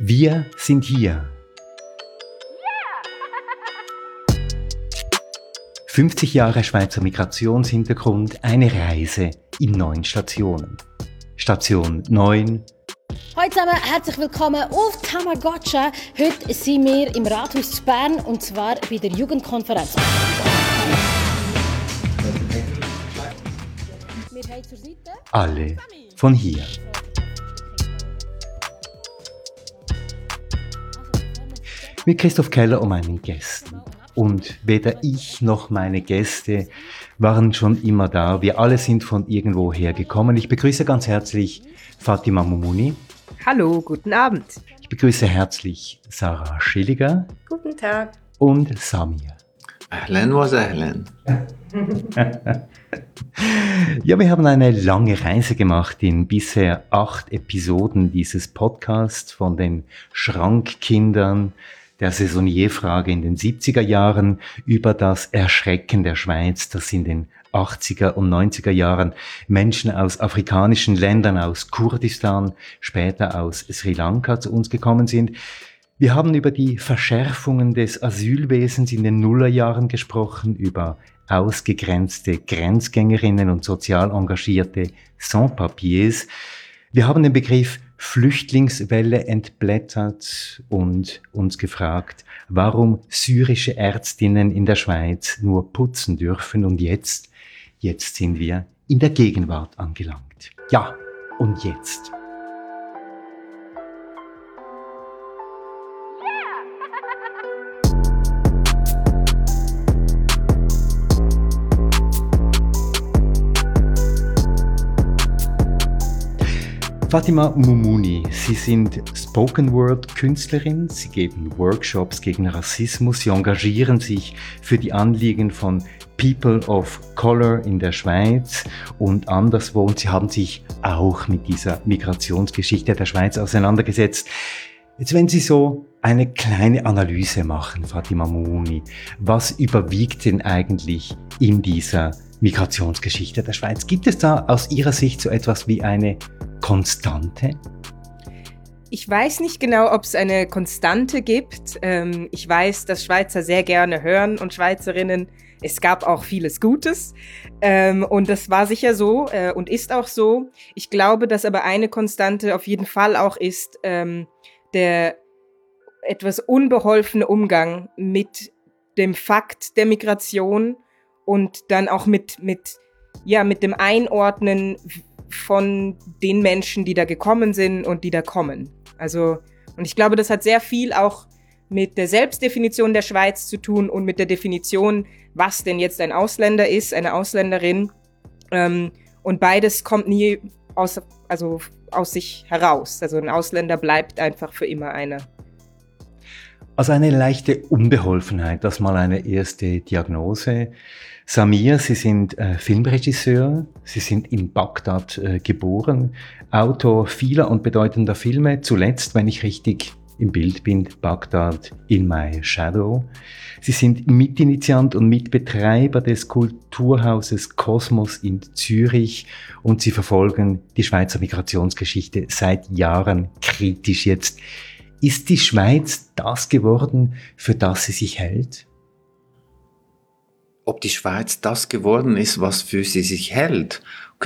Wir sind hier. 50 Jahre Schweizer Migrationshintergrund, eine Reise in 9 Stationen. Station 9. Hallo zusammen, herzlich willkommen auf Tamagotcha. Heute sind wir im Rathaus zu Bern und zwar bei der Jugendkonferenz. Wir haben zur Seite Alle von hier. Mit Christoph Keller und meinen Gästen. Und weder ich noch meine Gäste waren schon immer da. Wir alle sind von irgendwoher gekommen. Ich begrüße ganz herzlich Fatima Moumouni. Hallo, guten Abend. Ich begrüße herzlich Sarah Schilliger. Guten Tag. Und Samir. Ahlan wa sahlan. Ja, wir haben eine lange Reise gemacht in bisher 8 Episoden dieses Podcasts von den Schrankkindern der Saisonierfrage in den 70er Jahren über das Erschrecken der Schweiz, das in den 80er und 90er Jahren Menschen aus afrikanischen Ländern, aus Kurdistan, später aus Sri Lanka zu uns gekommen sind. Wir haben über die Verschärfungen des Asylwesens in den Nullerjahren gesprochen, über ausgegrenzte Grenzgängerinnen und sozial engagierte Sans-Papiers. Wir haben den Begriff Flüchtlingswelle entblättert und uns gefragt, warum syrische Ärztinnen in der Schweiz nur putzen dürfen. Und jetzt sind wir in der Gegenwart angelangt. Ja, und jetzt. Fatima Moumouni, Sie sind Spoken-Word-Künstlerin, Sie geben Workshops gegen Rassismus, Sie engagieren sich für die Anliegen von People of Color in der Schweiz und anderswo und Sie haben sich auch mit dieser Migrationsgeschichte der Schweiz auseinandergesetzt. Jetzt, wenn Sie so eine kleine Analyse machen, Fatima Moumouni, was überwiegt denn eigentlich in dieser Migrationsgeschichte der Schweiz? Gibt es da aus Ihrer Sicht so etwas wie eine Konstante? Ich weiß nicht genau, ob es eine Konstante gibt. Ich weiß, dass Schweizer sehr gerne hören und Schweizerinnen. Es gab auch vieles Gutes und das war sicher so und ist auch so. Ich glaube, dass aber eine Konstante auf jeden Fall auch ist der etwas unbeholfene Umgang mit dem Fakt der Migration und dann auch mit dem Einordnen von den Menschen, die da gekommen sind und die da kommen. Also, und ich glaube, das hat sehr viel auch mit der Selbstdefinition der Schweiz zu tun und mit der Definition, was denn jetzt ein Ausländer ist, eine Ausländerin. Und beides kommt nie aus sich heraus. Also ein Ausländer bleibt einfach für immer einer. Also eine leichte Unbeholfenheit, das mal eine erste Diagnose. Samir, Sie sind Filmregisseur, Sie sind in Bagdad geboren, Autor vieler und bedeutender Filme, zuletzt, wenn ich richtig im Bild bin, Bagdad in My Shadow. Sie sind Mitinitiant und Mitbetreiber des Kulturhauses Kosmos in Zürich und Sie verfolgen die Schweizer Migrationsgeschichte seit Jahren kritisch jetzt. Ist die Schweiz das geworden, für das sie sich hält? Ob die Schweiz das geworden ist, was für sie sich hält?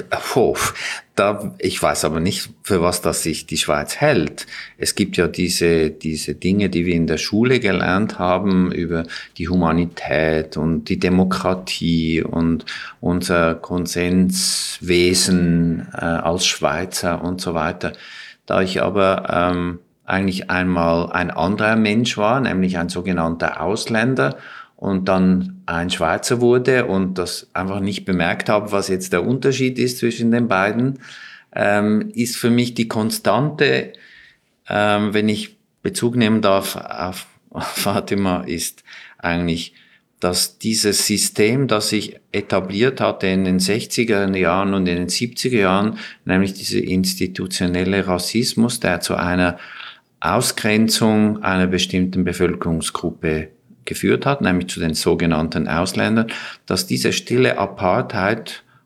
Ich weiß aber nicht, für was das sich die Schweiz hält. Es gibt ja diese Dinge, die wir in der Schule gelernt haben, über die Humanität und die Demokratie und unser Konsenswesen als Schweizer und so weiter. Da ich aber eigentlich einmal ein anderer Mensch war, nämlich ein sogenannter Ausländer, und dann ein Schweizer wurde und das einfach nicht bemerkt habe, was jetzt der Unterschied ist zwischen den beiden, ist für mich die Konstante, wenn ich Bezug nehmen darf auf Fatima, ist eigentlich, dass dieses System, das sich etabliert hatte in den 60er Jahren und in den 70er Jahren, nämlich dieser institutionelle Rassismus, der zu einer Ausgrenzung einer bestimmten Bevölkerungsgruppe geführt hat, nämlich zu den sogenannten Ausländern, dass diese stille Apartheid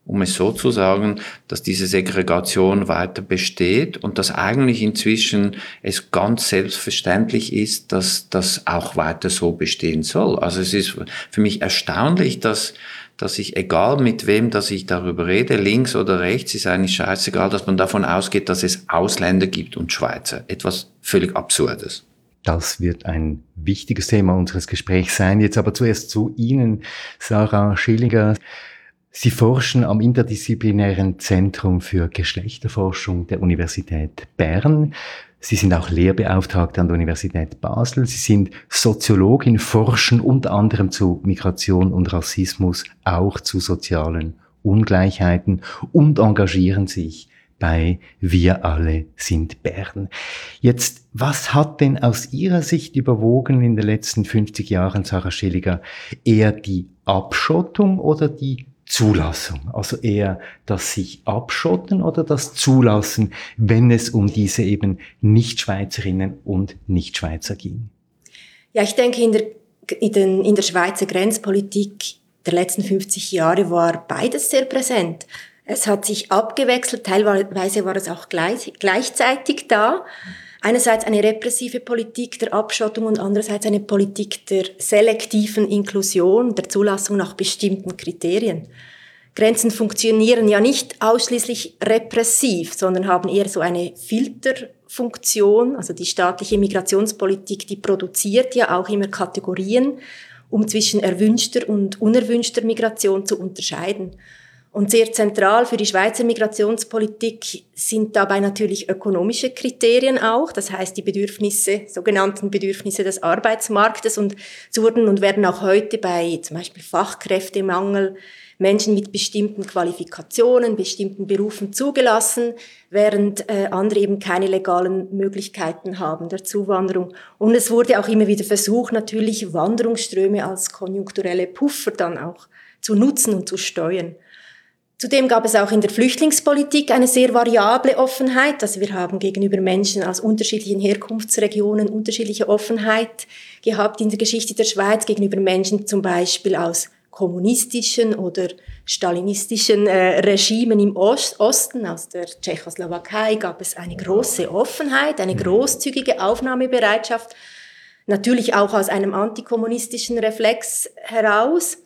um es so zu sagen, dass diese Segregation weiter besteht und dass eigentlich inzwischen es ganz selbstverständlich ist, dass das auch weiter so bestehen soll. Also es ist für mich erstaunlich, dass ich, egal mit wem, dass ich darüber rede, links oder rechts, ist eigentlich scheißegal, dass man davon ausgeht, dass es Ausländer gibt und Schweizer. Etwas völlig Absurdes. Das wird ein wichtiges Thema unseres Gesprächs sein. Jetzt aber zuerst zu Ihnen, Sarah Schilliger. Sie forschen am Interdisziplinären Zentrum für Geschlechterforschung der Universität Bern. Sie sind auch Lehrbeauftragte an der Universität Basel. Sie sind Soziologin, forschen unter anderem zu Migration und Rassismus, auch zu sozialen Ungleichheiten und engagieren sich bei Wir alle sind Bern. Jetzt, was hat denn aus Ihrer Sicht überwogen in den letzten 50 Jahren, Sarah Schilliger? Eher die Abschottung oder die Zulassung? Also eher das sich abschotten oder das Zulassen, wenn es um diese eben Nicht-Schweizerinnen und Nicht-Schweizer ging? Ja, ich denke, in der Schweizer Grenzpolitik der letzten 50 Jahre war beides sehr präsent. Es hat sich abgewechselt, teilweise war es auch gleichzeitig da. Einerseits eine repressive Politik der Abschottung und andererseits eine Politik der selektiven Inklusion, der Zulassung nach bestimmten Kriterien. Grenzen funktionieren ja nicht ausschließlich repressiv, sondern haben eher so eine Filterfunktion. Also die staatliche Migrationspolitik, die produziert ja auch immer Kategorien, um zwischen erwünschter und unerwünschter Migration zu unterscheiden. Und sehr zentral für die Schweizer Migrationspolitik sind dabei natürlich ökonomische Kriterien auch, das heißt die sogenannten Bedürfnisse des Arbeitsmarktes und wurden und werden auch heute bei zum Beispiel Fachkräftemangel Menschen mit bestimmten Qualifikationen, bestimmten Berufen zugelassen, während andere eben keine legalen Möglichkeiten haben der Zuwanderung. Und es wurde auch immer wieder versucht, natürlich Wanderungsströme als konjunkturelle Puffer dann auch zu nutzen und zu steuern. Zudem gab es auch in der Flüchtlingspolitik eine sehr variable Offenheit. Also wir haben gegenüber Menschen aus unterschiedlichen Herkunftsregionen unterschiedliche Offenheit gehabt in der Geschichte der Schweiz, gegenüber Menschen zum Beispiel aus kommunistischen oder stalinistischen Regimen im Osten, aus der Tschechoslowakei, gab es eine große Offenheit, eine großzügige Aufnahmebereitschaft, natürlich auch aus einem antikommunistischen Reflex heraus.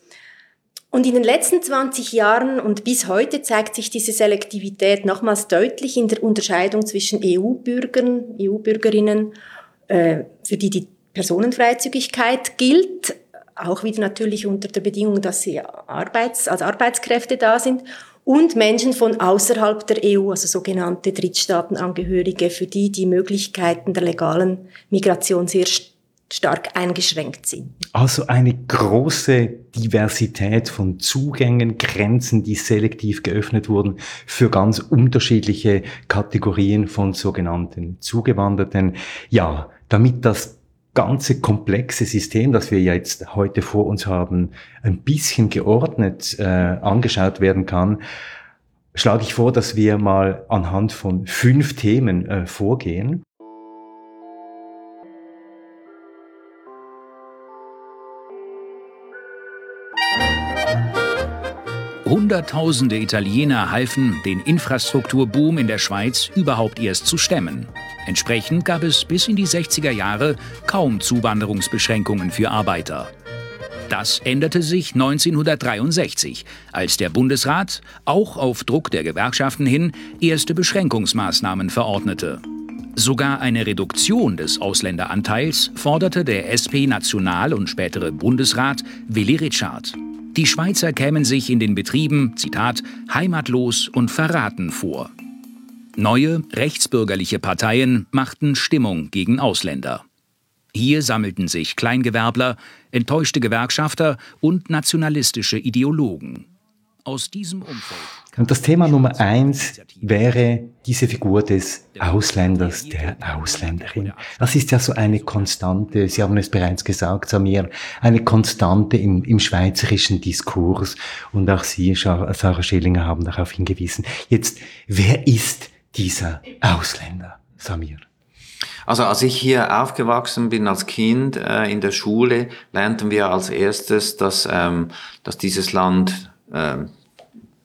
Und in den letzten 20 Jahren und bis heute zeigt sich diese Selektivität nochmals deutlich in der Unterscheidung zwischen EU-Bürgern, EU-Bürgerinnen, für die Personenfreizügigkeit gilt, auch wieder natürlich unter der Bedingung, dass sie als Arbeitskräfte da sind, und Menschen von außerhalb der EU, also sogenannte Drittstaatenangehörige, für die Möglichkeiten der legalen Migration sehr stark eingeschränkt sind. Also eine große Diversität von Zugängen, Grenzen, die selektiv geöffnet wurden für ganz unterschiedliche Kategorien von sogenannten Zugewanderten. Ja, damit das ganze komplexe System, das wir ja jetzt heute vor uns haben, ein bisschen geordnet angeschaut werden kann, schlage ich vor, dass wir mal anhand von 5 Themen vorgehen. Hunderttausende Italiener halfen, den Infrastrukturboom in der Schweiz überhaupt erst zu stemmen. Entsprechend gab es bis in die 60er Jahre kaum Zuwanderungsbeschränkungen für Arbeiter. Das änderte sich 1963, als der Bundesrat, auch auf Druck der Gewerkschaften hin, erste Beschränkungsmaßnahmen verordnete. Sogar eine Reduktion des Ausländeranteils forderte der SP-National- und spätere Bundesrat Willy Rietschard. Die Schweizer kämen sich in den Betrieben, Zitat, heimatlos und verraten vor. Neue, rechtsbürgerliche Parteien machten Stimmung gegen Ausländer. Hier sammelten sich Kleingewerbler, enttäuschte Gewerkschafter und nationalistische Ideologen. Aus diesem Umfeld... Und das Thema Nummer 1 wäre diese Figur des Ausländers, der Ausländerin. Das ist ja so eine Konstante, Sie haben es bereits gesagt, Samir, eine Konstante im schweizerischen Diskurs. Und auch Sie, Sarah Schillinger, haben darauf hingewiesen. Jetzt, wer ist dieser Ausländer, Samir? Also als ich hier aufgewachsen bin als Kind in der Schule, lernten wir als erstes, dass dieses Land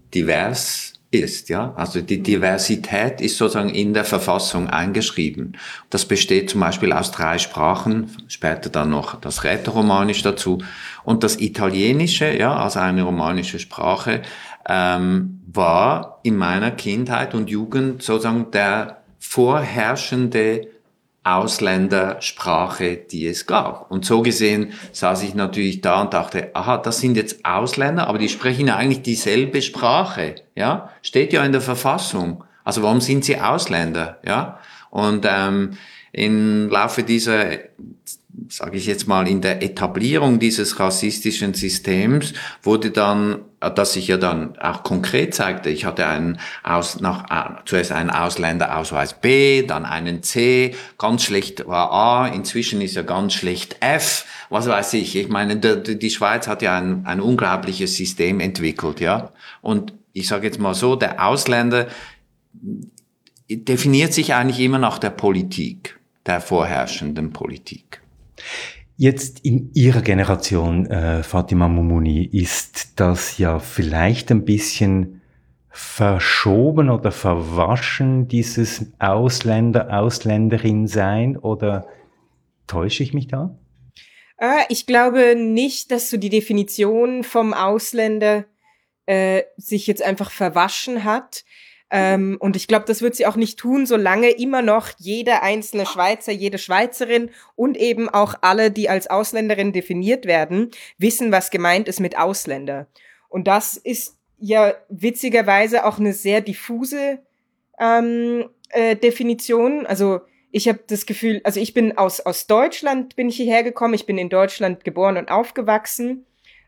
divers ist, ja. Also die Diversität ist sozusagen in der Verfassung eingeschrieben. Das besteht zum Beispiel aus 3 Sprachen, später dann noch das Rätoromanisch dazu. Und das Italienische, ja, also eine romanische Sprache, war in meiner Kindheit und Jugend sozusagen der vorherrschende Ausländersprache, die es gab. Und so gesehen saß ich natürlich da und dachte, aha, das sind jetzt Ausländer, aber die sprechen ja eigentlich dieselbe Sprache, ja? Steht ja in der Verfassung. Also warum sind sie Ausländer, ja? Und im Laufe dieser, sage ich jetzt mal, in der Etablierung dieses rassistischen Systems wurde dann, dass sich ja dann auch konkret zeigte, ich hatte zuerst einen Ausländerausweis B, dann einen C, ganz schlecht war A, inzwischen ist ja ganz schlecht F, was weiß ich. Ich meine, die Schweiz hat ja ein unglaubliches System entwickelt, ja. Und ich sage jetzt mal so, der Ausländer definiert sich eigentlich immer nach der Politik, der vorherrschenden Politik. Jetzt in Ihrer Generation, Fatima Moumouni, ist das ja vielleicht ein bisschen verschoben oder verwaschen, dieses Ausländerin-Sein, oder täusche ich mich da? Ich glaube nicht, dass so die Definition vom Ausländer sich jetzt einfach verwaschen hat. Und ich glaube, das wird sie auch nicht tun, solange immer noch jeder einzelne Schweizer, jede Schweizerin und eben auch alle, die als Ausländerin definiert werden, wissen, was gemeint ist mit Ausländer. Und das ist ja witzigerweise auch eine sehr diffuse Definition. Also ich habe das Gefühl, also ich bin aus Deutschland, bin ich hierher gekommen, ich bin in Deutschland geboren und aufgewachsen.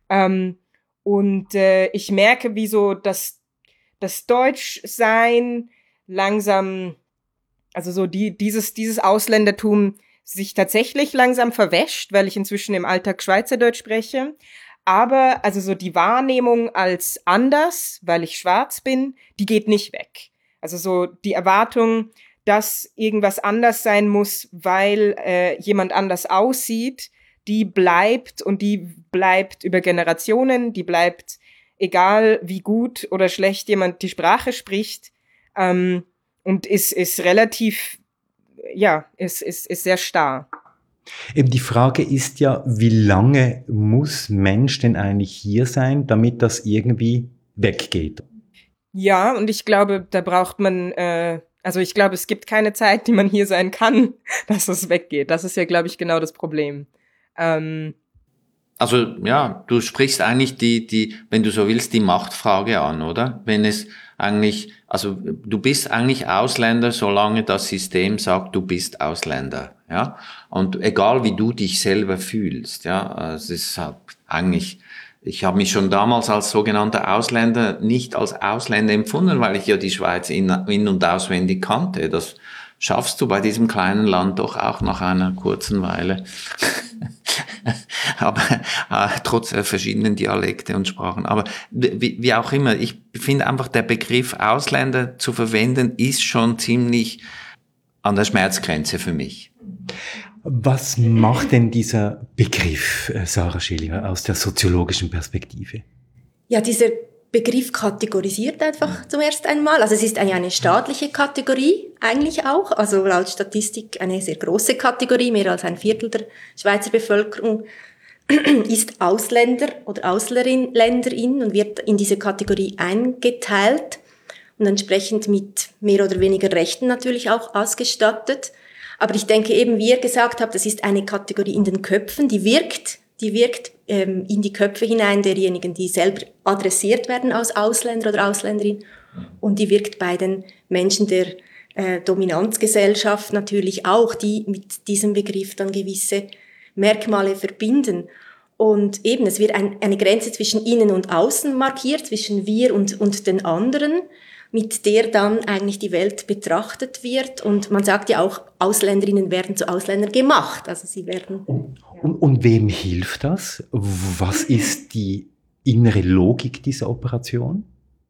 Ich merke, wie so das Deutschsein langsam, also so dieses Ausländertum sich tatsächlich langsam verwäscht, weil ich inzwischen im Alltag Schweizerdeutsch spreche. Aber also so die Wahrnehmung als anders, weil ich schwarz bin, die geht nicht weg. Also so die Erwartung, dass irgendwas anders sein muss, weil jemand anders aussieht, die bleibt über Generationen, die bleibt egal wie gut oder schlecht jemand die Sprache spricht, und ist relativ, ja, ist sehr starr. Eben die Frage ist ja, wie lange muss Mensch denn eigentlich hier sein, damit das irgendwie weggeht? Ja, und ich glaube, da braucht man, ich glaube, es gibt keine Zeit, die man hier sein kann, dass es weggeht. Das ist ja, glaube ich, genau das Problem. Also ja, du sprichst eigentlich die, wenn du so willst, die Machtfrage an, oder? Wenn es eigentlich, also du bist eigentlich Ausländer, solange das System sagt, du bist Ausländer, ja? Und egal wie du dich selber fühlst, ja, es ist halt eigentlich, ich habe mich schon damals als sogenannter Ausländer nicht als Ausländer empfunden, weil ich ja die Schweiz in- und auswendig kannte. Das schaffst du bei diesem kleinen Land doch auch nach einer kurzen Weile. Aber trotz verschiedenen Dialekte und Sprachen. Aber wie auch immer, ich finde einfach, der Begriff Ausländer zu verwenden, ist schon ziemlich an der Schmerzgrenze für mich. Was macht denn dieser Begriff, Sarah Schillinger, aus der soziologischen Perspektive? Ja, dieser Begriff kategorisiert einfach zum ersten einmal. Also es ist eine staatliche Kategorie eigentlich auch. Also laut Statistik eine sehr große Kategorie. Mehr als ein Viertel der Schweizer Bevölkerung ist Ausländer oder Ausländerin und wird in diese Kategorie eingeteilt und entsprechend mit mehr oder weniger Rechten natürlich auch ausgestattet. Aber ich denke eben, wie ihr gesagt habt, das ist eine Kategorie in den Köpfen, die wirkt in die Köpfe hinein derjenigen, die selber adressiert werden als Ausländer oder Ausländerin. Und die wirkt bei den Menschen der Dominanzgesellschaft natürlich auch, die mit diesem Begriff dann gewisse Merkmale verbinden. Und eben, es wird eine Grenze zwischen innen und außen markiert, zwischen wir und den anderen, mit der dann eigentlich die Welt betrachtet wird. Und man sagt ja auch, Ausländerinnen werden zu Ausländern gemacht. Also sie werden... Und wem hilft das? Was ist die innere Logik dieser Operation?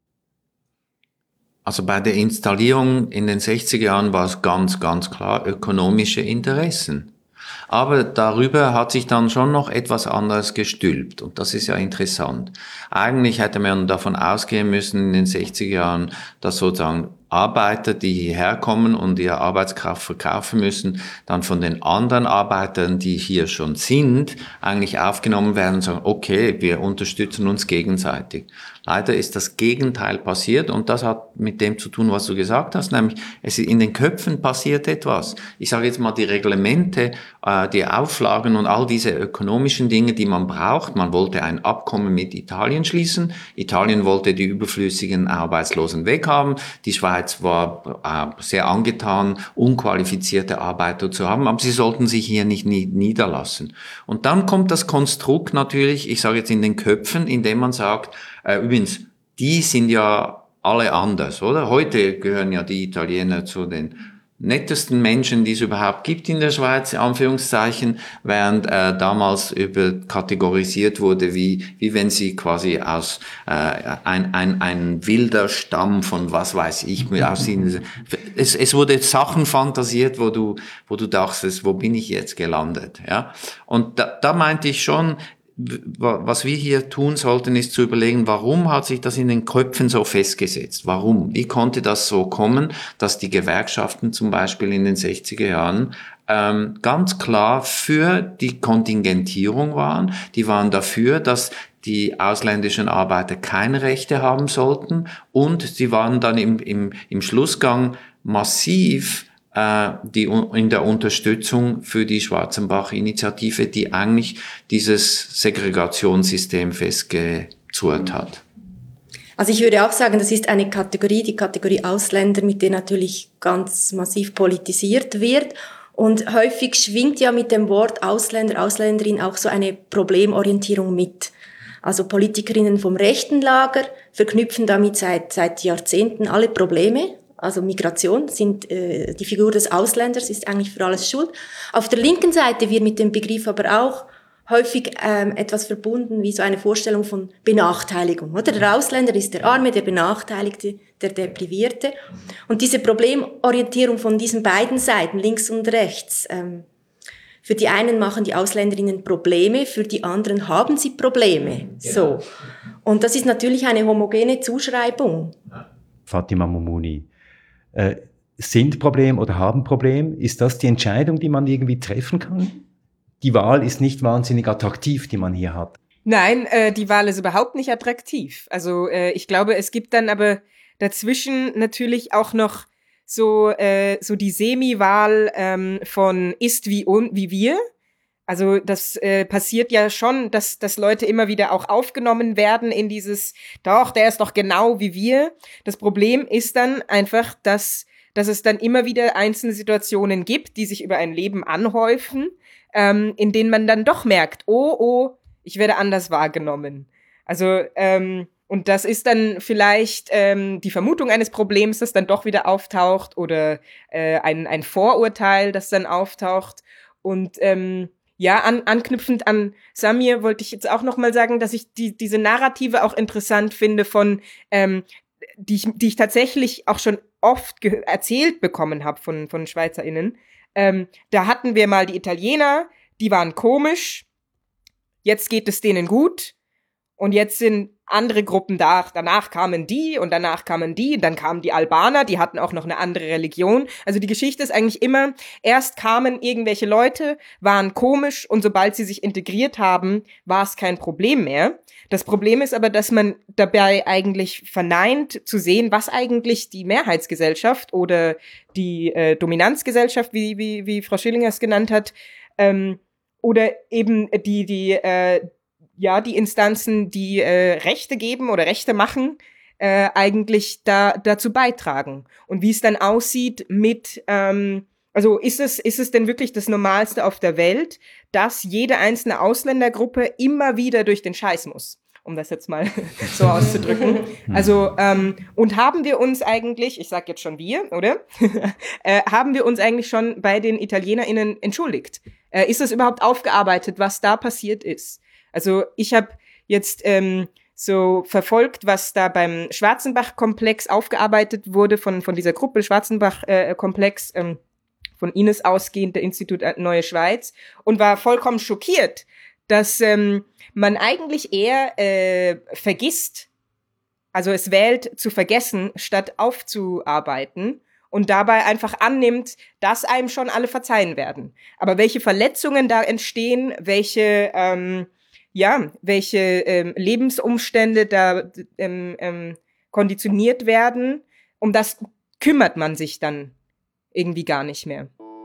Also bei der Installierung in den 60er Jahren war es ganz, ganz klar ökonomische Interessen. Aber darüber hat sich dann schon noch etwas anderes gestülpt. Und das ist ja interessant. Eigentlich hätte man davon ausgehen müssen in den 60er Jahren, dass sozusagen Arbeiter, die hierher kommen und ihre Arbeitskraft verkaufen müssen, dann von den anderen Arbeitern, die hier schon sind, eigentlich aufgenommen werden und sagen, okay, wir unterstützen uns gegenseitig. Leider ist das Gegenteil passiert und das hat mit dem zu tun, was du gesagt hast, nämlich in den Köpfen passiert etwas. Ich sage jetzt mal die Reglemente, die Auflagen und all diese ökonomischen Dinge, die man braucht. Man wollte ein Abkommen mit Italien schließen. Italien wollte die überflüssigen Arbeitslosen weghaben. Die Schweiz war sehr angetan, unqualifizierte Arbeiter zu haben, aber sie sollten sich hier nicht niederlassen. Und dann kommt das Konstrukt natürlich, ich sage jetzt in den Köpfen, indem man sagt, übrigens, die sind ja alle anders, oder? Heute gehören ja die Italiener zu den nettesten Menschen, die es überhaupt gibt in der Schweiz, Anführungszeichen, während damals kategorisiert wurde, wie wenn sie quasi aus ein wilder Stamm von was weiß ich, es wurde Sachen fantasiert, wo du dachtest, wo bin ich jetzt gelandet, ja? Und da meinte ich schon, was wir hier tun sollten, ist zu überlegen, warum hat sich das in den Köpfen so festgesetzt? Warum? Wie konnte das so kommen, dass die Gewerkschaften zum Beispiel in den 60er Jahren ganz klar für die Kontingentierung waren? Die waren dafür, dass die ausländischen Arbeiter keine Rechte haben sollten und sie waren dann im Schlussgang massiv in der Unterstützung für die Schwarzenbach-Initiative, die eigentlich dieses Segregationssystem festgezurrt hat. Also ich würde auch sagen, das ist eine Kategorie, die Kategorie Ausländer, mit der natürlich ganz massiv politisiert wird. Und häufig schwingt ja mit dem Wort Ausländer, Ausländerin auch so eine Problemorientierung mit. Also Politikerinnen vom rechten Lager verknüpfen damit seit Jahrzehnten alle Probleme. Also Migration die Figur des Ausländers ist eigentlich für alles schuld. Auf der linken Seite wird mit dem Begriff aber auch häufig etwas verbunden wie so eine Vorstellung von Benachteiligung. Oder? Der Ausländer ist der Arme, der Benachteiligte, der Deprivierte. Und diese Problemorientierung von diesen beiden Seiten, links und rechts, für die einen machen die Ausländerinnen Probleme, für die anderen haben sie Probleme. Ja. So. Und das ist natürlich eine homogene Zuschreibung. Fatima Moumouni, sind Problem oder haben Problem? Ist das die Entscheidung, die man irgendwie treffen kann? Die Wahl ist nicht wahnsinnig attraktiv, die man hier hat. Nein, die Wahl ist überhaupt nicht attraktiv. Also ich glaube, es gibt dann aber dazwischen natürlich auch noch so die Semi-Wahl von ist wie wir. Also das passiert ja schon, dass Leute immer wieder auch aufgenommen werden in dieses, doch, der ist doch genau wie wir. Das Problem ist dann einfach, dass es dann immer wieder einzelne Situationen gibt, die sich über ein Leben anhäufen, in denen man dann doch merkt, oh, ich werde anders wahrgenommen. Also, und das ist dann vielleicht die Vermutung eines Problems, das dann doch wieder auftaucht oder ein Vorurteil, das dann auftaucht. Und anknüpfend an Samir wollte ich jetzt auch noch mal sagen, dass ich diese Narrative auch interessant finde die ich tatsächlich auch schon oft erzählt bekommen habe von SchweizerInnen. Da hatten wir mal die Italiener, die waren komisch, jetzt geht es denen gut und jetzt sind andere Gruppen da, danach kamen die und danach kamen die und dann kamen die Albaner, die hatten auch noch eine andere Religion. Also die Geschichte ist eigentlich immer, erst kamen irgendwelche Leute, waren komisch und sobald sie sich integriert haben, war es kein Problem mehr. Das Problem ist aber, dass man dabei eigentlich verneint zu sehen, was eigentlich die Mehrheitsgesellschaft oder die Dominanzgesellschaft, wie Frau Schillinger es genannt hat, oder eben die Instanzen, die Rechte geben oder Rechte machen, eigentlich dazu beitragen. Und wie es dann aussieht mit, also ist es denn wirklich das Normalste auf der Welt, dass jede einzelne Ausländergruppe immer wieder durch den Scheiß muss? Um das jetzt mal so auszudrücken. Also, und haben wir uns eigentlich, ich sag jetzt schon wir, oder? Haben wir uns eigentlich schon bei den ItalienerInnen entschuldigt? Ist es überhaupt aufgearbeitet, was da passiert ist? Also ich habe jetzt so verfolgt, was da beim Schwarzenbach-Komplex aufgearbeitet wurde von dieser Gruppe Schwarzenbach-Komplex von Ines ausgehend, der Institut Neue Schweiz, und war vollkommen schockiert, dass man eigentlich eher vergisst, also es wählt zu vergessen, statt aufzuarbeiten und dabei einfach annimmt, dass einem schon alle verzeihen werden. Aber welche Verletzungen da entstehen, welche Lebensumstände da konditioniert werden, um das kümmert man sich dann irgendwie gar nicht mehr.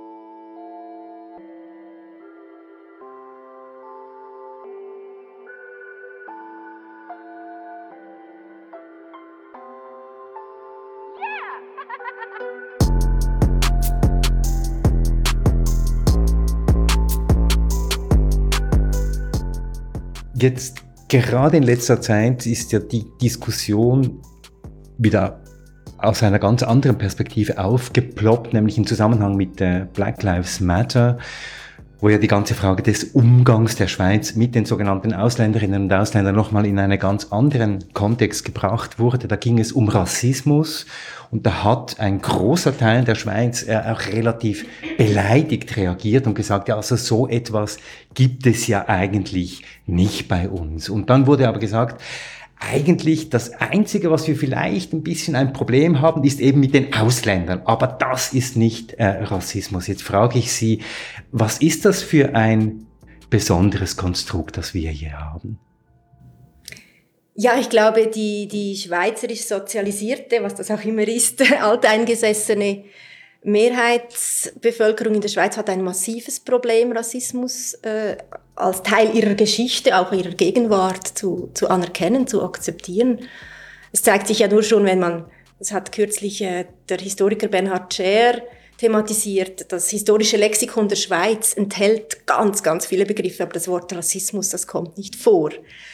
Jetzt, gerade in letzter Zeit, ist ja die Diskussion wieder aus einer ganz anderen Perspektive aufgeploppt, nämlich im Zusammenhang mit Black Lives Matter, wo ja die ganze Frage des Umgangs der Schweiz mit den sogenannten Ausländerinnen und Ausländern nochmal in einen ganz anderen Kontext gebracht wurde. Da ging es um Rassismus und da hat ein großer Teil der Schweiz auch relativ beleidigt reagiert und gesagt, ja, also so etwas gibt es ja eigentlich nicht bei uns. Und dann wurde aber gesagt, eigentlich das Einzige, was wir vielleicht ein bisschen ein Problem haben, ist eben mit den Ausländern. Aber das ist nicht Rassismus. Jetzt frage ich Sie, was ist das für ein besonderes Konstrukt, das wir hier haben? Ja, ich glaube, die schweizerisch sozialisierte, was das auch immer ist, alteingesessene Mehrheitsbevölkerung in der Schweiz hat ein massives Problem, Rassismus als Teil ihrer Geschichte, auch ihrer Gegenwart zu anerkennen, zu akzeptieren. Es zeigt sich ja nur schon, wenn man, das hat kürzlich der Historiker Bernhard Scher thematisiert, das historische Lexikon der Schweiz enthält ganz, ganz viele Begriffe, aber das Wort Rassismus, das kommt nicht vor.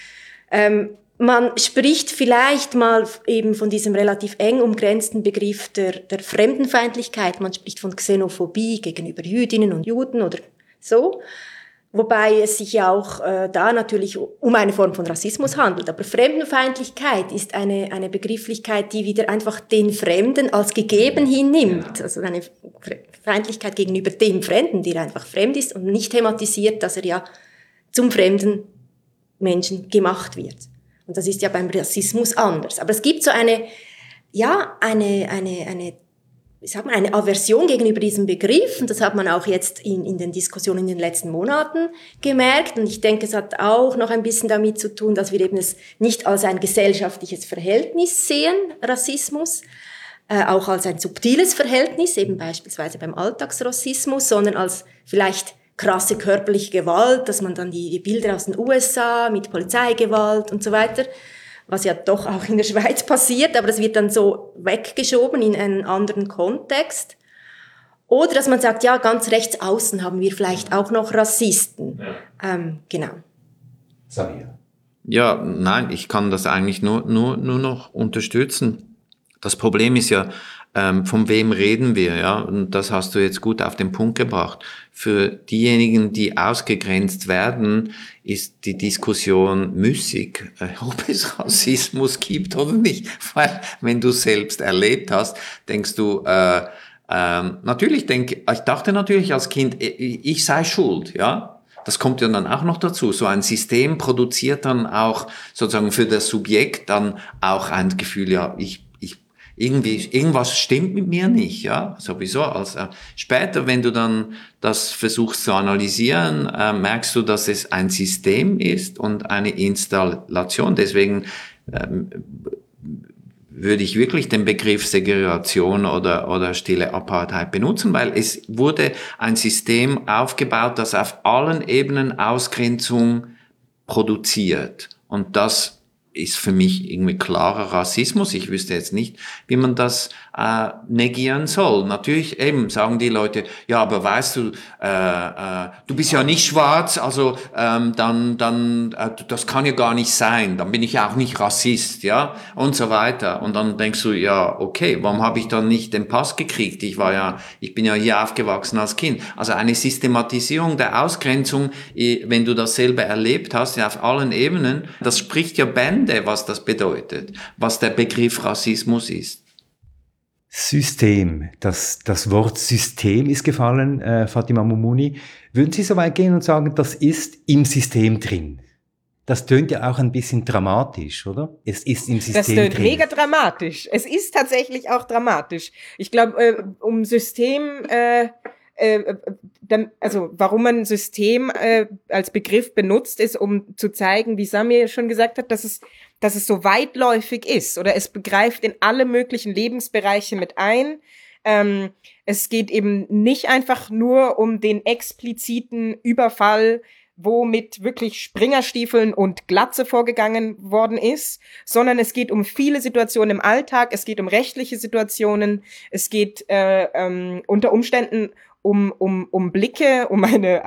Man spricht vielleicht mal eben von diesem relativ eng umgrenzten Begriff der Fremdenfeindlichkeit. Man spricht von Xenophobie gegenüber Jüdinnen und Juden oder so. Wobei es sich ja auch da natürlich um eine Form von Rassismus handelt. Aber Fremdenfeindlichkeit ist eine Begrifflichkeit, die wieder einfach den Fremden als gegeben hinnimmt. Also eine Feindlichkeit gegenüber dem Fremden, der einfach fremd ist und nicht thematisiert, dass er ja zum fremden Menschen gemacht wird. Und das ist ja beim Rassismus anders. Aber es gibt so eine Aversion gegenüber diesem Begriff. Und das hat man auch jetzt in den Diskussionen in den letzten Monaten gemerkt. Und ich denke, es hat auch noch ein bisschen damit zu tun, dass wir eben es nicht als ein gesellschaftliches Verhältnis sehen, Rassismus, auch als ein subtiles Verhältnis, eben beispielsweise beim Alltagsrassismus, sondern als vielleicht krasse körperliche Gewalt, dass man dann die Bilder aus den USA mit Polizeigewalt und so weiter, was ja doch auch in der Schweiz passiert, aber das wird dann so weggeschoben in einen anderen Kontext. Oder dass man sagt, ja, ganz rechts außen haben wir vielleicht auch noch Rassisten. Ja. Genau. Samir. Ja, nein, ich kann das eigentlich nur noch unterstützen. Das Problem ist ja, von wem reden wir, ja? Und das hast du jetzt gut auf den Punkt gebracht. Für diejenigen, die ausgegrenzt werden, ist die Diskussion müßig, ob es Rassismus gibt oder nicht. Weil, wenn du es selbst erlebt hast, denkst du, ich dachte natürlich als Kind, ich sei schuld, ja? Das kommt ja dann auch noch dazu. So ein System produziert dann auch sozusagen für das Subjekt dann auch ein Gefühl, ja, irgendwas stimmt mit mir nicht, ja, sowieso. Später, wenn du dann das versuchst zu analysieren, merkst du, dass es ein System ist und eine Installation. Deswegen würde ich wirklich den Begriff Segregation oder stille Apartheid benutzen, weil es wurde ein System aufgebaut, das auf allen Ebenen Ausgrenzung produziert. Und das ist für mich irgendwie klarer Rassismus. Ich wüsste jetzt nicht, wie man das negieren soll. Natürlich eben sagen die Leute, ja, aber weißt du, du bist ja nicht schwarz, also das kann ja gar nicht sein. Dann bin ich ja auch nicht Rassist, ja, und so weiter. Und dann denkst du, ja, okay, warum habe ich dann nicht den Pass gekriegt? Ich bin ja hier aufgewachsen als Kind. Also eine Systematisierung der Ausgrenzung, wenn du das selber erlebt hast, ja, auf allen Ebenen, das spricht ja Bände, was das bedeutet, was der Begriff Rassismus ist. System. Das Wort System ist gefallen, Fatima Moumouni. Würden Sie so weit gehen und sagen, das ist im System drin? Das tönt ja auch ein bisschen dramatisch, oder? Es ist im System drin. Das tönt mega dramatisch. Es ist tatsächlich auch dramatisch. Ich glaube, um System, also warum man System als Begriff benutzt, ist, um zu zeigen, wie Samir schon gesagt hat, dass es so weitläufig ist oder es begreift in alle möglichen Lebensbereiche mit ein. Es geht eben nicht einfach nur um den expliziten Überfall, wo mit wirklich Springerstiefeln und Glatze vorgegangen worden ist, sondern es geht um viele Situationen im Alltag, es geht um rechtliche Situationen, es geht unter Umständen um Blicke, um eine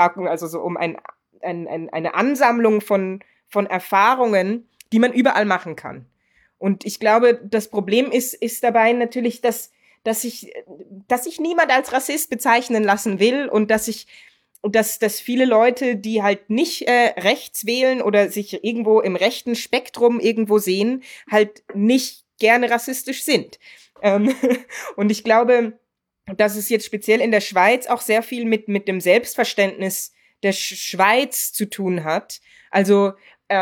Ansammlung von Erfahrungen, die man überall machen kann. Und ich glaube, das Problem ist dabei natürlich, dass sich niemand als Rassist bezeichnen lassen will und dass viele Leute, die halt nicht rechts wählen oder sich irgendwo im rechten Spektrum irgendwo sehen, halt nicht gerne rassistisch sind. Und ich glaube, dass es jetzt speziell in der Schweiz auch sehr viel mit dem Selbstverständnis der Schweiz zu tun hat. Also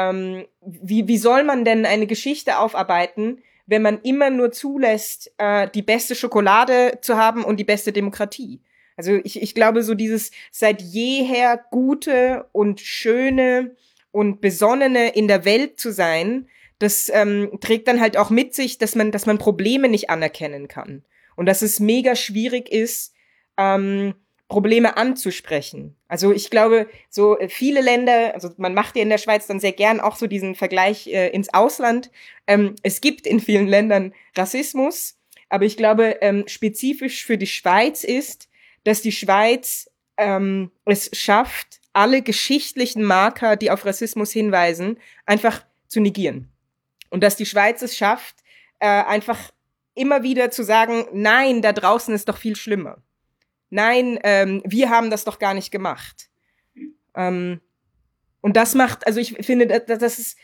wie soll man denn eine Geschichte aufarbeiten, wenn man immer nur zulässt, die beste Schokolade zu haben und die beste Demokratie? Also ich glaube, so dieses seit jeher gute und schöne und besonnene in der Welt zu sein, das trägt dann halt auch mit sich, dass man Probleme nicht anerkennen kann. Und dass es mega schwierig ist, Probleme anzusprechen. Also ich glaube, so viele Länder, also man macht ja in der Schweiz dann sehr gern auch so diesen Vergleich ins Ausland. Es gibt in vielen Ländern Rassismus, aber ich glaube, spezifisch für die Schweiz ist, dass die Schweiz es schafft, alle geschichtlichen Marker, die auf Rassismus hinweisen, einfach zu negieren. Und dass die Schweiz es schafft, einfach immer wieder zu sagen, nein, da draußen ist doch viel schlimmer. Nein, wir haben das doch gar nicht gemacht. Und das macht, also ich finde, das ist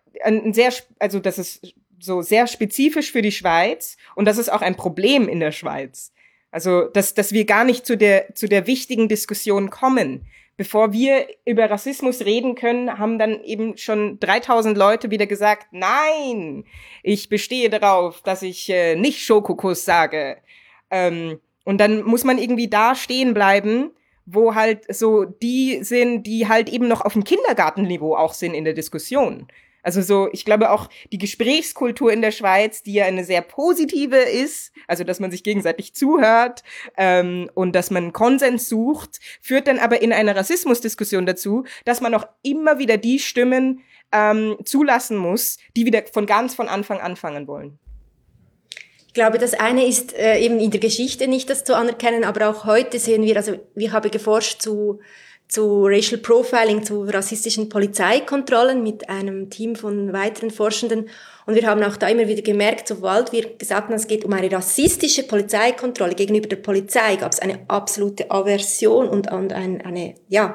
das ist so sehr spezifisch für die Schweiz und das ist auch ein Problem in der Schweiz. Also, dass wir gar nicht zu der wichtigen Diskussion kommen. Bevor wir über Rassismus reden können, haben dann eben schon 3000 Leute wieder gesagt, nein, ich bestehe darauf, dass ich nicht Schokokuss sage. Und dann muss man irgendwie da stehen bleiben, wo halt so die sind, die halt eben noch auf dem Kindergartenniveau auch sind in der Diskussion. Also so, ich glaube auch die Gesprächskultur in der Schweiz, die ja eine sehr positive ist, also dass man sich gegenseitig zuhört und dass man Konsens sucht, führt dann aber in einer Rassismusdiskussion dazu, dass man auch immer wieder die Stimmen zulassen muss, die wieder von Anfang anfangen wollen. Ich glaube, das eine ist eben in der Geschichte nicht das zu anerkennen, aber auch heute sehen wir, also wir haben geforscht zu Racial Profiling, zu rassistischen Polizeikontrollen mit einem Team von weiteren Forschenden. Und wir haben auch da immer wieder gemerkt, sobald wir gesagt haben, es geht um eine rassistische Polizeikontrolle gegenüber der Polizei, gab es eine absolute Aversion und ein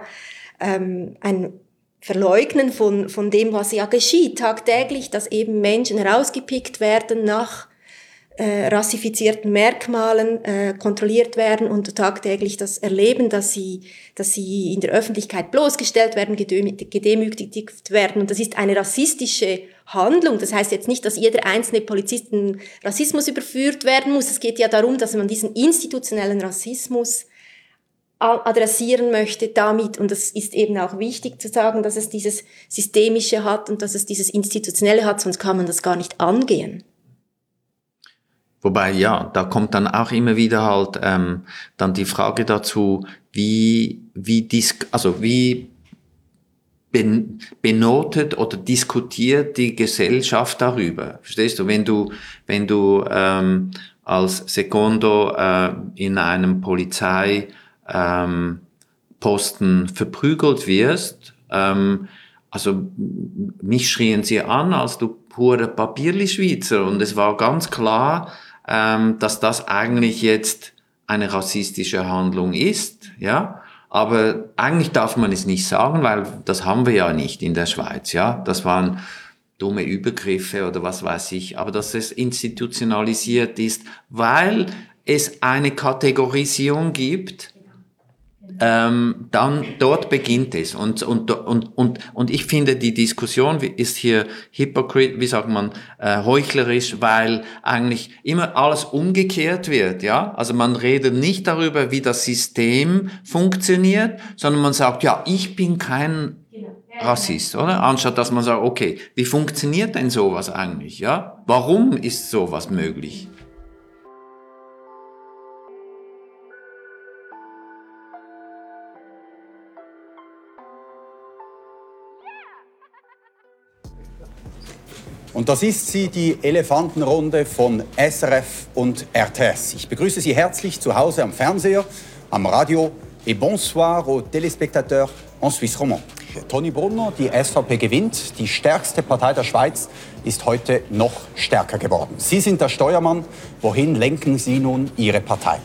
Verleugnen von dem, was ja geschieht tagtäglich, dass eben Menschen herausgepickt werden nach rassifizierten Merkmalen kontrolliert werden und tagtäglich das erleben, dass sie in der Öffentlichkeit bloßgestellt werden, gedemütigt werden. Und das ist eine rassistische Handlung. Das heißt jetzt nicht, dass jeder einzelne Polizist in Rassismus überführt werden muss. Es geht ja darum, dass man diesen institutionellen Rassismus adressieren möchte damit. Und das ist eben auch wichtig zu sagen, dass es dieses Systemische hat und dass es dieses Institutionelle hat, sonst kann man das gar nicht angehen. Wobei, ja, da kommt dann auch immer wieder halt dann die Frage dazu, wie benotet oder diskutiert die Gesellschaft darüber? Verstehst du? Wenn du als Secondo in einem Polizeiposten verprügelt wirst, also mich schrien sie an als du pure Papierli-Schweizer und es war ganz klar, dass das eigentlich jetzt eine rassistische Handlung ist, ja. Aber eigentlich darf man es nicht sagen, weil das haben wir ja nicht in der Schweiz, ja. Das waren dumme Übergriffe oder was weiß ich, aber dass es institutionalisiert ist, weil es eine Kategorisierung gibt, dann dort beginnt es. Und ich finde, die Diskussion ist hier heuchlerisch, weil eigentlich immer alles umgekehrt wird, ja. Also man redet nicht darüber, wie das System funktioniert, sondern man sagt, ja, ich bin kein Rassist, oder? Anstatt dass man sagt, okay, wie funktioniert denn sowas eigentlich, ja? Warum ist sowas möglich? Und das ist sie, die Elefantenrunde von SRF und RTS. Ich begrüße Sie herzlich zu Hause am Fernseher, am Radio et bonsoir aux téléspectateurs en Suisse romande. Toni Brunner, die SVP gewinnt. Die stärkste Partei der Schweiz ist heute noch stärker geworden. Sie sind der Steuermann. Wohin lenken Sie nun Ihre Partei?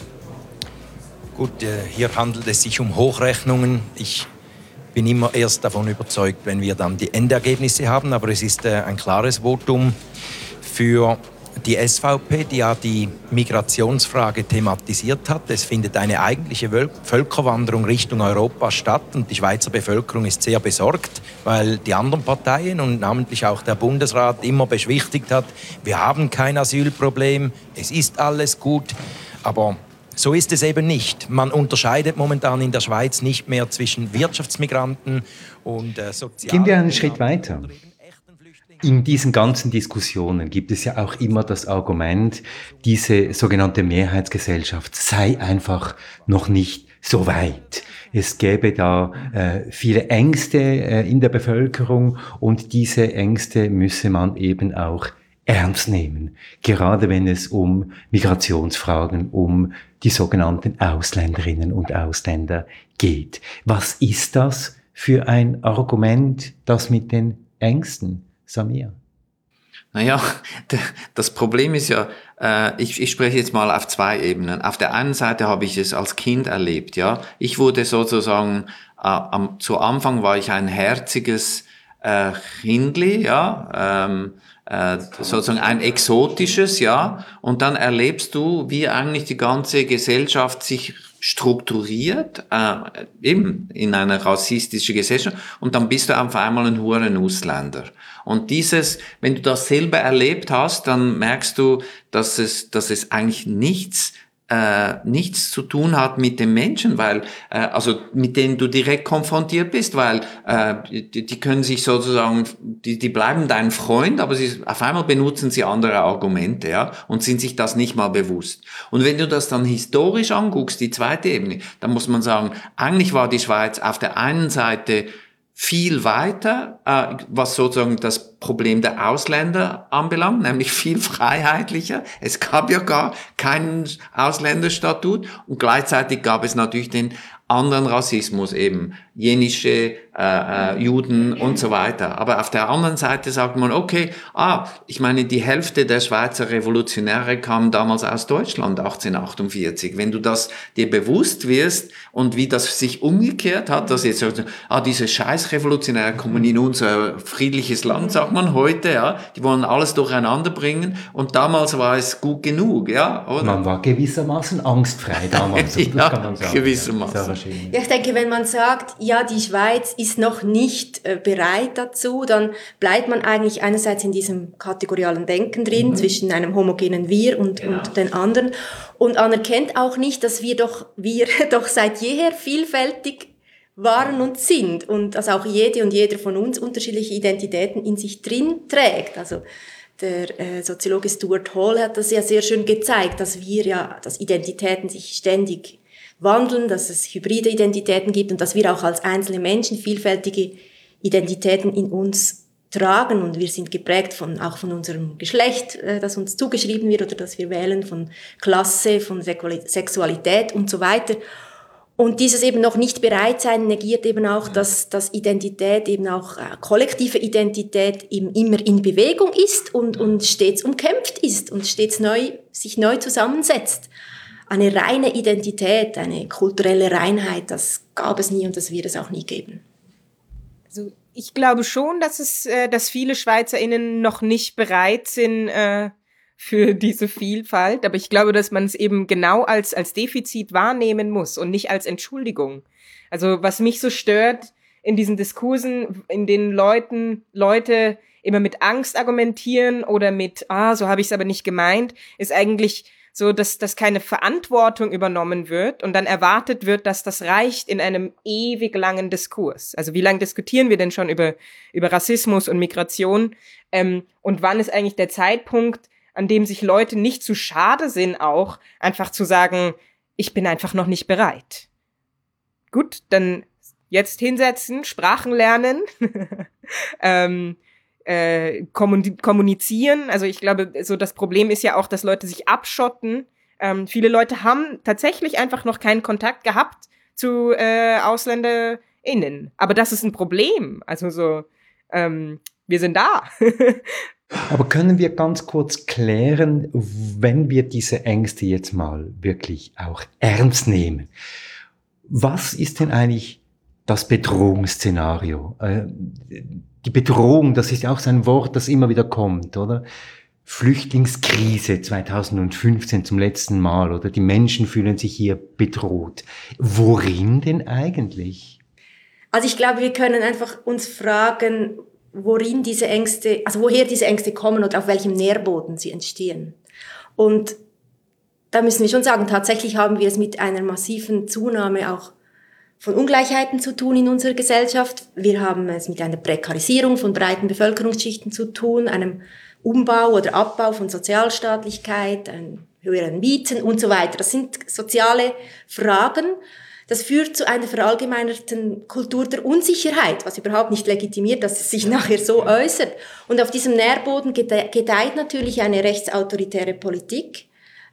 Gut, hier handelt es sich um Hochrechnungen. Ich bin immer erst davon überzeugt, wenn wir dann die Endergebnisse haben. Aber es ist ein klares Votum für die SVP, die ja die Migrationsfrage thematisiert hat. Es findet eine eigentliche Völkerwanderung Richtung Europa statt und die Schweizer Bevölkerung ist sehr besorgt, weil die anderen Parteien und namentlich auch der Bundesrat immer beschwichtigt hat, wir haben kein Asylproblem, es ist alles gut, aber so ist es eben nicht. Man unterscheidet momentan in der Schweiz nicht mehr zwischen Wirtschaftsmigranten und Sozial... Gehen wir einen Schritt weiter. In diesen ganzen Diskussionen gibt es ja auch immer das Argument, diese sogenannte Mehrheitsgesellschaft sei einfach noch nicht so weit. Es gäbe da viele Ängste in der Bevölkerung und diese Ängste müsse man eben auch ernst nehmen, gerade wenn es um Migrationsfragen, um die sogenannten Ausländerinnen und Ausländer geht. Was ist das für ein Argument, das mit den Ängsten, Samir? Naja, das Problem ist ja, ich spreche jetzt mal auf zwei Ebenen. Auf der einen Seite habe ich es als Kind erlebt, ja. Ich wurde sozusagen, zu Anfang war ich ein herziges Kindli, ja, sozusagen ein exotisches, ja, und dann erlebst du, wie eigentlich die ganze Gesellschaft sich strukturiert, eben in einer rassistischen Gesellschaft, und dann bist du auf einmal ein hoher Ausländer. Und wenn du das selber erlebt hast, dann merkst du, dass es eigentlich nichts zu tun hat mit den Menschen, weil also mit denen du direkt konfrontiert bist, weil die können sich sozusagen, die bleiben dein Freund, aber auf einmal benutzen sie andere Argumente, ja, und sind sich das nicht mal bewusst. Und wenn du das dann historisch anguckst, die zweite Ebene, dann muss man sagen, eigentlich war die Schweiz auf der einen Seite viel weiter, was sozusagen das Problem der Ausländer anbelangt, nämlich viel freiheitlicher. Es gab ja gar keinen Ausländerstatut und gleichzeitig gab es natürlich den anderen Rassismus, eben jenische Juden und so weiter. Aber auf der anderen Seite sagt man, okay, ich meine, die Hälfte der Schweizer Revolutionäre kamen damals aus Deutschland, 1848. Wenn du das dir bewusst wirst und wie das sich umgekehrt hat, dass jetzt diese Scheißrevolutionäre kommen in unser friedliches Land, sagt man heute, ja, die wollen alles durcheinander bringen und damals war es gut genug, ja, oder? Man war gewissermaßen angstfrei damals, ja, das kann man sagen. Gewissermaßen. Ja, ich denke, wenn man sagt, ja, die Schweiz ist noch nicht bereit dazu, dann bleibt man eigentlich einerseits in diesem kategorialen Denken drin, zwischen einem homogenen Wir und den anderen, und anerkennt auch nicht, dass wir doch seit jeher vielfältig waren und sind und dass auch jede und jeder von uns unterschiedliche Identitäten in sich drin trägt. Also der Soziologe Stuart Hall hat das ja sehr schön gezeigt, dass Identitäten sich ständig wandeln, dass es hybride Identitäten gibt und dass wir auch als einzelne Menschen vielfältige Identitäten in uns tragen, und wir sind geprägt auch von unserem Geschlecht, das uns zugeschrieben wird oder das wir wählen, von Klasse, von Sexualität und so weiter. Und dieses eben noch nicht Bereitsein negiert eben auch, dass Identität eben auch kollektive Identität eben immer in Bewegung ist und stets umkämpft ist und stets sich neu zusammensetzt. Eine reine Identität, eine kulturelle Reinheit, das gab es nie und das wird es auch nie geben. Also Ich glaube schon, dass viele SchweizerInnen noch nicht bereit sind für diese Vielfalt. Aber ich glaube, dass man es eben genau als Defizit wahrnehmen muss und nicht als Entschuldigung. Also was mich so stört in diesen Diskursen, in denen Leute immer mit Angst argumentieren oder mit, so habe ich es aber nicht gemeint, ist eigentlich so, dass keine Verantwortung übernommen wird und dann erwartet wird, dass das reicht in einem ewig langen Diskurs. Also wie lange diskutieren wir denn schon über Rassismus und Migration? Und wann ist eigentlich der Zeitpunkt, an dem sich Leute nicht zu schade sind, auch einfach zu sagen, ich bin einfach noch nicht bereit. Gut, dann jetzt hinsetzen, Sprachen lernen, kommunizieren. Also ich glaube, so das Problem ist ja auch, dass Leute sich abschotten. Viele Leute haben tatsächlich einfach noch keinen Kontakt gehabt zu AusländerInnen. Aber das ist ein Problem. Also so, wir sind da. Aber können wir ganz kurz klären, wenn wir diese Ängste jetzt mal wirklich auch ernst nehmen, was ist denn eigentlich das Bedrohungsszenario? Die Bedrohung, das ist ja auch so ein Wort, das immer wieder kommt, oder? Flüchtlingskrise 2015 zum letzten Mal, oder? Die Menschen fühlen sich hier bedroht. Worin denn eigentlich? Also ich glaube, wir können einfach uns fragen, woher diese Ängste kommen und auf welchem Nährboden sie entstehen. Und da müssen wir schon sagen, tatsächlich haben wir es mit einer massiven Zunahme auch von Ungleichheiten zu tun in unserer Gesellschaft. Wir haben es mit einer Prekarisierung von breiten Bevölkerungsschichten zu tun, einem Umbau oder Abbau von Sozialstaatlichkeit, höheren Mieten und so weiter. Das sind soziale Fragen. Das führt zu einer verallgemeinerten Kultur der Unsicherheit, was überhaupt nicht legitimiert, dass es sich nachher so äußert. Und auf diesem Nährboden gedeiht natürlich eine rechtsautoritäre Politik.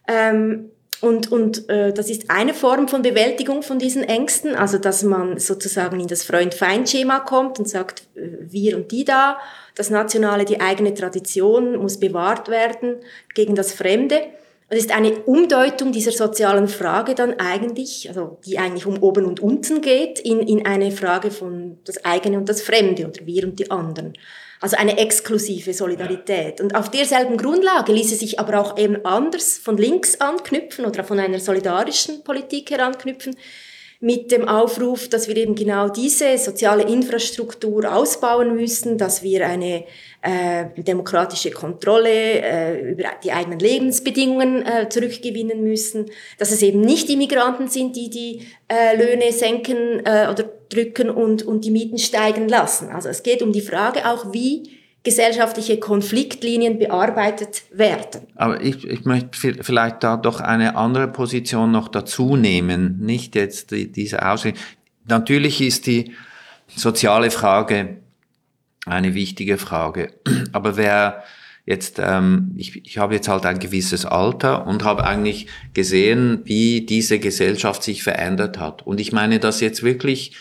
Das ist eine Form von Bewältigung von diesen Ängsten, also dass man sozusagen in das Freund-Feind-Schema kommt und sagt, wir und die da, das Nationale, die eigene Tradition muss bewahrt werden gegen das Fremde. Das ist eine Umdeutung dieser sozialen Frage dann eigentlich, also die eigentlich um oben und unten geht, in eine Frage von das eigene und das Fremde oder wir und die anderen. Also eine exklusive Solidarität. Und auf derselben Grundlage ließe sich aber auch eben anders von links anknüpfen oder von einer solidarischen Politik heranknüpfen, mit dem Aufruf, dass wir eben genau diese soziale Infrastruktur ausbauen müssen, dass wir eine demokratische Kontrolle über die eigenen Lebensbedingungen zurückgewinnen müssen, dass es eben nicht die Migranten sind, die Löhne senken oder drücken und die Mieten steigen lassen. Also es geht um die Frage auch, wie gesellschaftliche Konfliktlinien bearbeitet werden. Aber ich möchte vielleicht da doch eine andere Position noch dazu nehmen, nicht jetzt diese Ausrichtung. Natürlich ist die soziale Frage eine wichtige Frage, aber wer jetzt, ich habe jetzt halt ein gewisses Alter und habe eigentlich gesehen, wie diese Gesellschaft sich verändert hat. Und ich meine das jetzt wirklich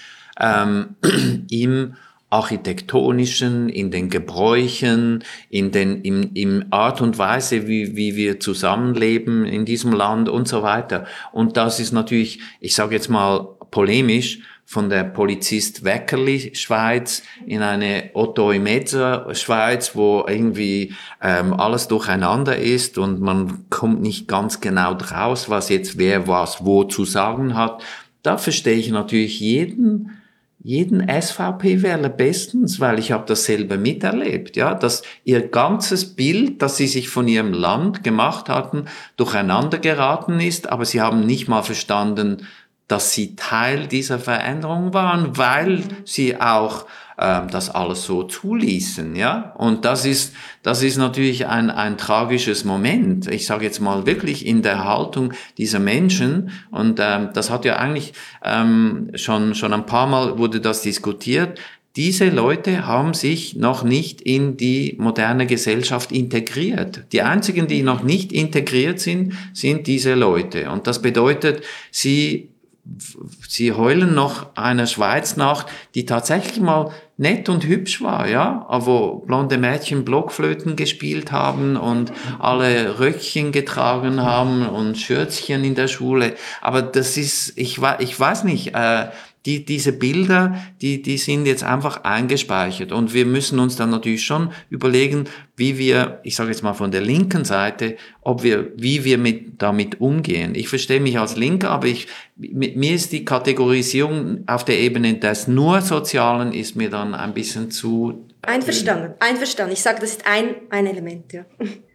im Architektonischen, in den Gebräuchen, im Art und Weise, wie wir zusammenleben in diesem Land und so weiter. Und das ist natürlich, ich sage jetzt mal polemisch, von der Polizist Weckerli Schweiz in eine Otto Imetzer Schweiz, wo irgendwie alles durcheinander ist und man kommt nicht ganz genau draus, was jetzt wer was wo zu sagen hat. Da verstehe ich natürlich jeden SVP-Wähler bestens, weil ich habe das selber miterlebt, ja, dass ihr ganzes Bild, das sie sich von ihrem Land gemacht hatten, durcheinander geraten ist, aber sie haben nicht mal verstanden, dass sie Teil dieser Veränderung waren, weil sie auch das alles so zuließen, ja. Und das ist natürlich ein tragisches Moment. Ich sage jetzt mal wirklich in der Haltung dieser Menschen. Und das hat ja eigentlich schon ein paar Mal wurde das diskutiert. Diese Leute haben sich noch nicht in die moderne Gesellschaft integriert. Die einzigen, die noch nicht integriert sind diese Leute. Und das bedeutet, sie heulen noch einer Schweiz nach, die tatsächlich mal nett und hübsch war, ja, wo blonde Mädchen Blockflöten gespielt haben und alle Röckchen getragen haben und Schürzchen in der Schule. Aber das ist, ich weiß nicht, diese Bilder, die sind jetzt einfach eingespeichert. Und wir müssen uns dann natürlich schon überlegen, wie wir, ich sage jetzt mal von der linken Seite, wie wir damit umgehen. Ich verstehe mich als Linker, aber mir ist die Kategorisierung auf der Ebene des nur Sozialen ist mir dann ein bisschen zu... Einverstanden. Ich sage, das ist ein Element, ja.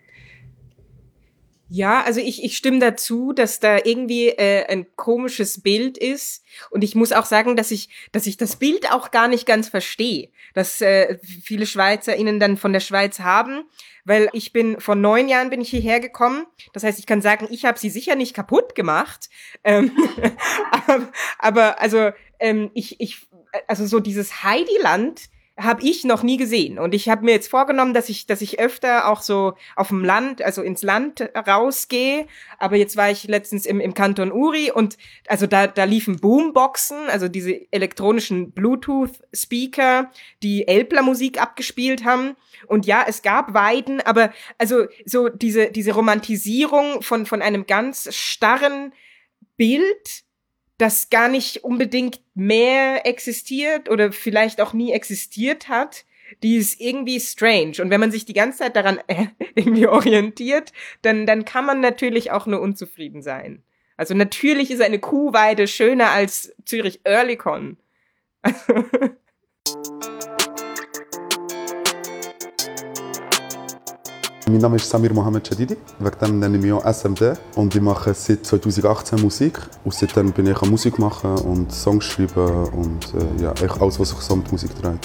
Ja, also ich stimme dazu, dass da irgendwie ein komisches Bild ist, und ich muss auch sagen, dass ich das Bild auch gar nicht ganz verstehe, dass viele SchweizerInnen dann von der Schweiz haben, weil vor 9 Jahren bin ich hierher gekommen. Das heißt, ich kann sagen, ich habe sie sicher nicht kaputt gemacht, aber also also so dieses Heidiland habe ich noch nie gesehen. Und ich habe mir jetzt vorgenommen, dass ich öfter auch so auf dem Land, also ins Land rausgehe. Aber jetzt war ich letztens im Kanton Uri, und also da liefen Boomboxen, also diese elektronischen Bluetooth-Speaker, die Elbler-Musik abgespielt haben. Und ja, es gab Weiden, aber also so diese Romantisierung von einem ganz starren Bild, das gar nicht unbedingt mehr existiert oder vielleicht auch nie existiert hat, die ist irgendwie strange. Und wenn man sich die ganze Zeit daran irgendwie orientiert, dann kann man natürlich auch nur unzufrieden sein. Also natürlich ist eine Kuhweide schöner als Zürich-Oerlikon. Mein Name ist Samir Mohamed Chadidi, wegen dem nenne ich mich auch SMD, und ich mache seit 2018 Musik. Und seitdem bin ich am Musik machen und Songs schreiben und eigentlich alles, was sich so mit Musik dreht.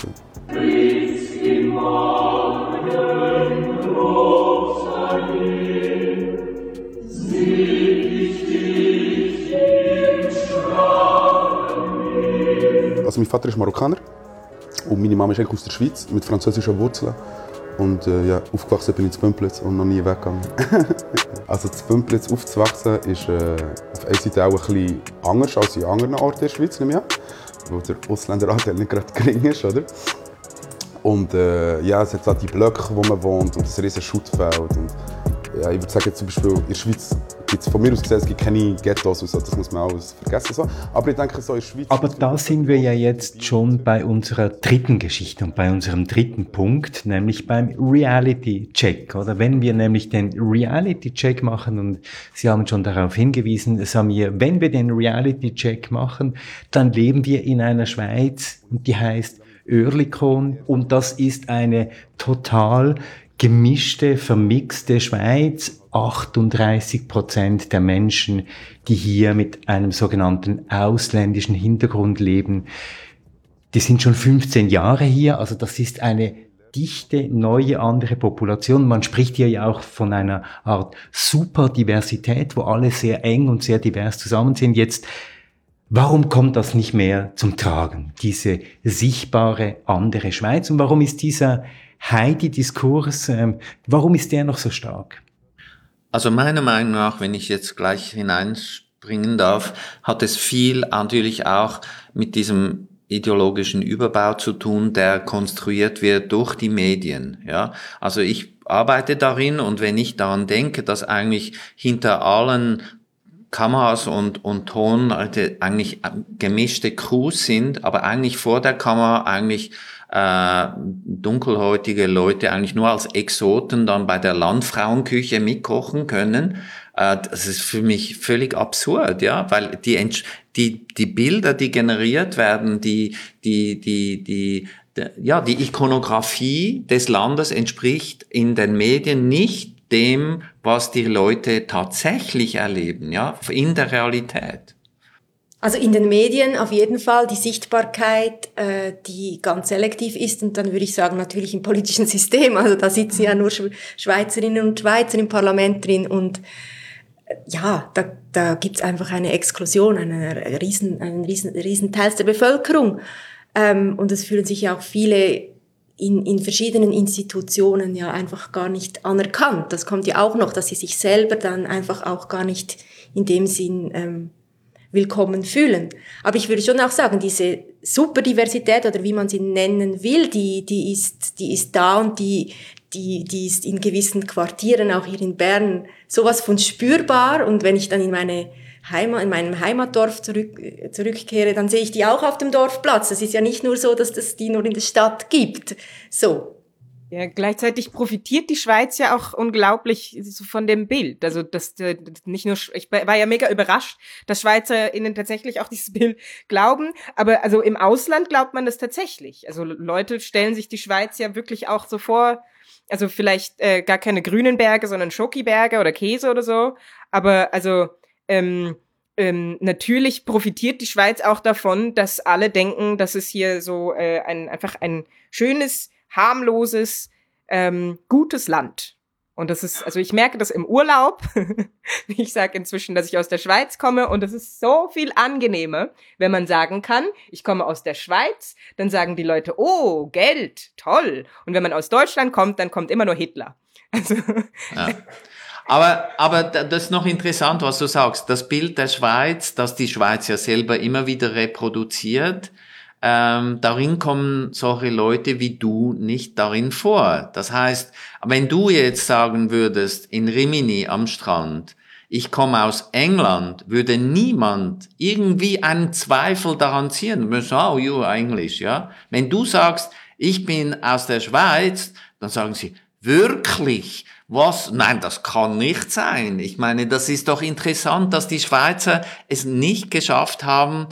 Also mein Vater ist Marokkaner und meine Mama ist eigentlich aus der Schweiz mit französischen Wurzeln. Und aufgewachsen bin ich in Bümplitz und noch nie weggegangen. Also in Bümplitz aufzuwachsen ist auf einer Seite auch ein bisschen anders als in anderen Orten der Schweiz, nehme ich an, wo der Ausländeranteil nicht gerade gering ist, oder? Und es hat auch die Blöcke, wo man wohnt, und ein riesiges Schuttfeld. Und, ich würde sagen, zum Beispiel in der Schweiz gibt es von mir aus gesehen, es gibt keine Ghettos, und so, das muss man alles vergessen. So. Aber ich denke, so in der Schweiz... Aber da sind wir ja jetzt schon bei unserer dritten Geschichte und bei unserem dritten Punkt, nämlich beim Reality-Check. Oder wenn wir nämlich den Reality-Check machen, und Sie haben schon darauf hingewiesen, Samir, wenn wir den Reality-Check machen, dann leben wir in einer Schweiz, und die heißt Oerlikon, und das ist eine total gemischte, vermixte Schweiz. 38% der Menschen, die hier mit einem sogenannten ausländischen Hintergrund leben, die sind schon 15 Jahre hier. Also das ist eine dichte, neue, andere Population. Man spricht hier ja auch von einer Art Superdiversität, wo alle sehr eng und sehr divers zusammen sind. Jetzt, warum kommt das nicht mehr zum Tragen, diese sichtbare andere Schweiz? Und warum ist dieser Heidi-Diskurs, warum ist der noch so stark? Also meiner Meinung nach, wenn ich jetzt gleich hineinspringen darf, hat es viel natürlich auch mit diesem ideologischen Überbau zu tun, der konstruiert wird durch die Medien. Ja, also ich arbeite darin, und wenn ich daran denke, dass eigentlich hinter allen Kameras und Ton eigentlich gemischte Crews sind, aber eigentlich vor der Kamera eigentlich dunkelhäutige Leute eigentlich nur als Exoten dann bei der Landfrauenküche mitkochen können. Das ist für mich völlig absurd, ja, weil die Bilder, die generiert werden, die Ikonografie des Landes entspricht in den Medien nicht dem, was die Leute tatsächlich erleben, ja, in der Realität. Also in den Medien auf jeden Fall die Sichtbarkeit, die ganz selektiv ist, und dann würde ich sagen natürlich im politischen System. Also da sitzen ja nur Schweizerinnen und Schweizer im Parlament drin, und da gibt's einfach eine Exklusion, einen riesen Teils der Bevölkerung, und es fühlen sich ja auch viele in verschiedenen Institutionen ja einfach gar nicht anerkannt. Das kommt ja auch noch, dass sie sich selber dann einfach auch gar nicht in dem Sinn willkommen fühlen. Aber ich würde schon auch sagen, diese Superdiversität, oder wie man sie nennen will, die ist da, und die ist in gewissen Quartieren, auch hier in Bern, sowas von spürbar. Und wenn ich dann in meine in meinem Heimatdorf zurückkehre, dann sehe ich die auch auf dem Dorfplatz. Das ist ja nicht nur so, dass es die nur in der Stadt gibt. So. Ja, gleichzeitig profitiert die Schweiz ja auch unglaublich von dem Bild. Also das nicht nur, ich war ja mega überrascht, dass SchweizerInnen tatsächlich auch dieses Bild glauben. Aber also im Ausland glaubt man das tatsächlich. Also Leute stellen sich die Schweiz ja wirklich auch so vor, also vielleicht gar keine grünen Berge, sondern Schokiberge oder Käse oder so. Aber also natürlich profitiert die Schweiz auch davon, dass alle denken, dass es hier so einfach ein schönes, harmloses, gutes Land. Und das ist, also ich merke das im Urlaub. Ich sage inzwischen, dass ich aus der Schweiz komme und es ist so viel angenehmer, wenn man sagen kann, ich komme aus der Schweiz, dann sagen die Leute, oh, Geld, toll. Und wenn man aus Deutschland kommt, dann kommt immer nur Hitler. Also ja. Aber das ist noch interessant, was du sagst. Das Bild der Schweiz, das die Schweiz ja selber immer wieder reproduziert, darin kommen solche Leute wie du nicht darin vor. Das heißt, wenn du jetzt sagen würdest, in Rimini am Strand, ich komme aus England, würde niemand irgendwie einen Zweifel daran ziehen. Wir sagen, oh, you're English, ja. Wenn du sagst, ich bin aus der Schweiz, dann sagen sie, wirklich? Was? Nein, das kann nicht sein. Ich meine, das ist doch interessant, dass die Schweizer es nicht geschafft haben,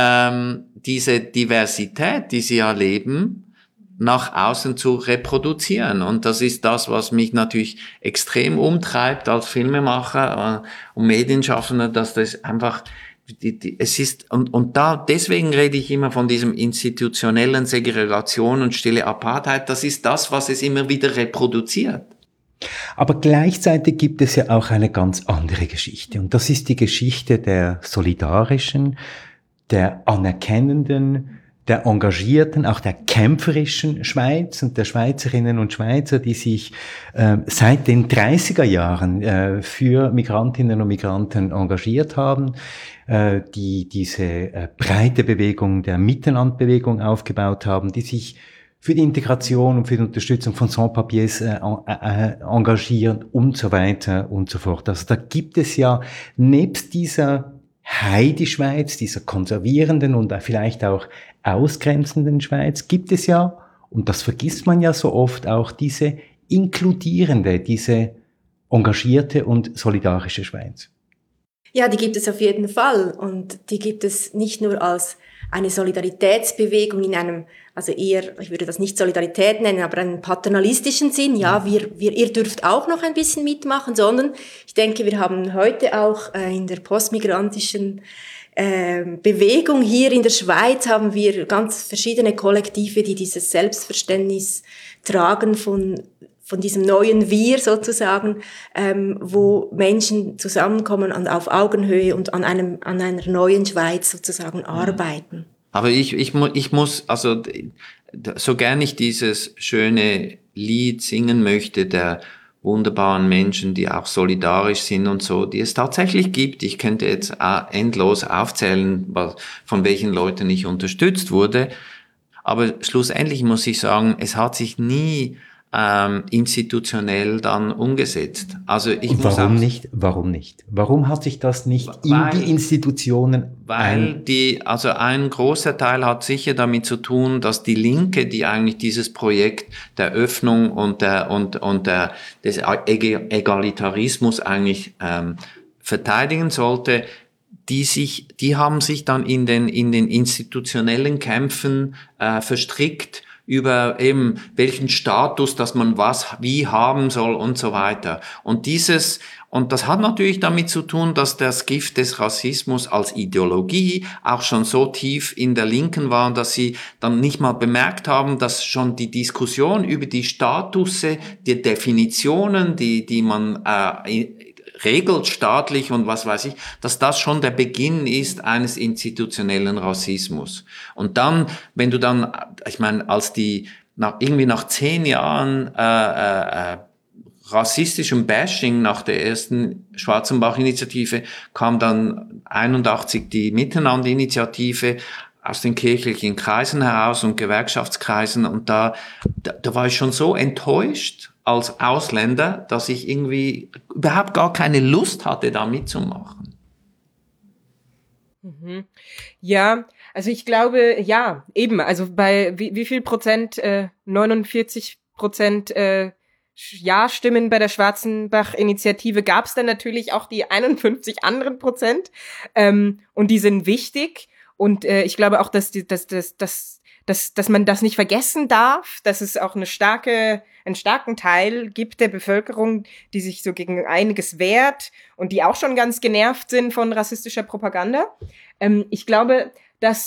diese Diversität, die sie erleben, nach außen zu reproduzieren. Und das ist das, was mich natürlich extrem umtreibt als Filmemacher und Medienschaffender, dass das einfach es ist, und deswegen rede ich immer von diesem institutionellen Segregation und stille Apartheid. Das ist das, was es immer wieder reproduziert. Aber gleichzeitig gibt es ja auch eine ganz andere Geschichte. Und das ist die Geschichte der solidarischen, der anerkennenden, der engagierten, auch der kämpferischen Schweiz und der Schweizerinnen und Schweizer, die sich seit den 30er Jahren für Migrantinnen und Migranten engagiert haben, die diese breite Bewegung der Mittellandbewegung aufgebaut haben, die sich für die Integration und für die Unterstützung von Sans-Papiers engagieren und so weiter und so fort. Also da gibt es ja nebst dieser Heidi-Schweiz, dieser konservierenden und vielleicht auch ausgrenzenden Schweiz, gibt es ja, und das vergisst man ja so oft, auch diese inkludierende, diese engagierte und solidarische Schweiz. Ja, die gibt es auf jeden Fall. Und die gibt es nicht nur als eine Solidaritätsbewegung in einem, also eher, ich würde das nicht Solidarität nennen, aber einen paternalistischen Sinn. Ja, ihr dürft auch noch ein bisschen mitmachen, sondern ich denke, wir haben heute auch in der postmigrantischen Bewegung hier in der Schweiz haben wir ganz verschiedene Kollektive, die dieses Selbstverständnis tragen von diesem neuen Wir sozusagen, wo Menschen zusammenkommen und auf Augenhöhe und an einer neuen Schweiz sozusagen arbeiten. Aber ich muss, also so gern ich dieses schöne Lied singen möchte, der wunderbaren Menschen, die auch solidarisch sind und so, die es tatsächlich gibt. Ich könnte jetzt endlos aufzählen, von welchen Leuten ich unterstützt wurde. Aber schlussendlich muss ich sagen, es hat sich nie institutionell dann umgesetzt. Also Warum nicht? Warum hat sich das nicht in die Institutionen? Weil also ein großer Teil hat sicher damit zu tun, dass die Linke, die eigentlich dieses Projekt der Öffnung und des Egalitarismus eigentlich verteidigen sollte, die haben sich dann in den institutionellen Kämpfen verstrickt über eben welchen Status, dass man wie haben soll und so weiter. Und das hat natürlich damit zu tun, dass das Gift des Rassismus als Ideologie auch schon so tief in der Linken war, dass sie dann nicht mal bemerkt haben, dass schon die Diskussion über die Statusse, die Definitionen, die man regelt staatlich und was weiß ich, dass das schon der Beginn ist eines institutionellen Rassismus. Und dann, wenn du dann, ich meine, nach 10 Jahren rassistischem Bashing nach der ersten Schwarzenbach-Initiative kam dann 81 die Miteinander-Initiative aus den kirchlichen Kreisen heraus und Gewerkschaftskreisen, und da war ich schon so enttäuscht als Ausländer, dass ich irgendwie überhaupt gar keine Lust hatte, da mitzumachen. Ja, also ich glaube, ja, eben, also bei wie viel Prozent, 49% Ja-Stimmen bei der Schwarzenbach-Initiative gab es dann natürlich auch die 51 anderen Prozent, und die sind wichtig, und ich glaube auch, dass man das nicht vergessen darf, dass es auch einen starken Teil gibt der Bevölkerung, die sich so gegen einiges wehrt und die auch schon ganz genervt sind von rassistischer Propaganda. Ich glaube, dass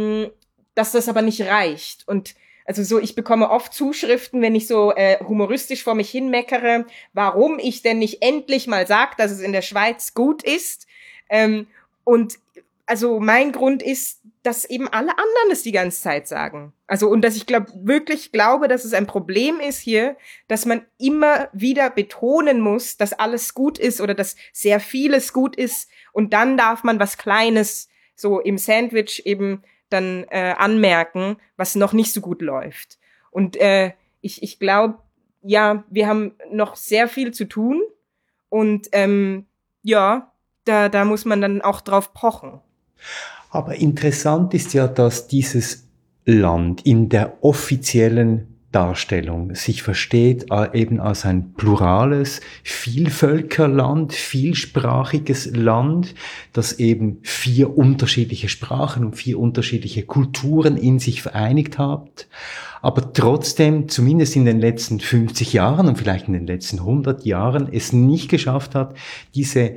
das aber nicht reicht. Und also so, ich bekomme oft Zuschriften, wenn ich so humoristisch vor mich hin meckere, warum ich denn nicht endlich mal sage, dass es in der Schweiz gut ist. Und also mein Grund ist, dass eben alle anderen es die ganze Zeit sagen. Also, und dass ich wirklich glaube, dass es ein Problem ist hier, dass man immer wieder betonen muss, dass alles gut ist oder dass sehr vieles gut ist, und dann darf man was Kleines so im Sandwich eben dann anmerken, was noch nicht so gut läuft. Und ich glaube, ja, wir haben noch sehr viel zu tun, und ja, da muss man dann auch drauf pochen. Aber interessant ist ja, dass dieses Land in der offiziellen Darstellung sich versteht eben als ein plurales Vielvölkerland, vielsprachiges Land, das eben 4 unterschiedliche Sprachen und 4 unterschiedliche Kulturen in sich vereinigt hat, aber trotzdem, zumindest in den letzten 50 Jahren und vielleicht in den letzten 100 Jahren, es nicht geschafft hat, diese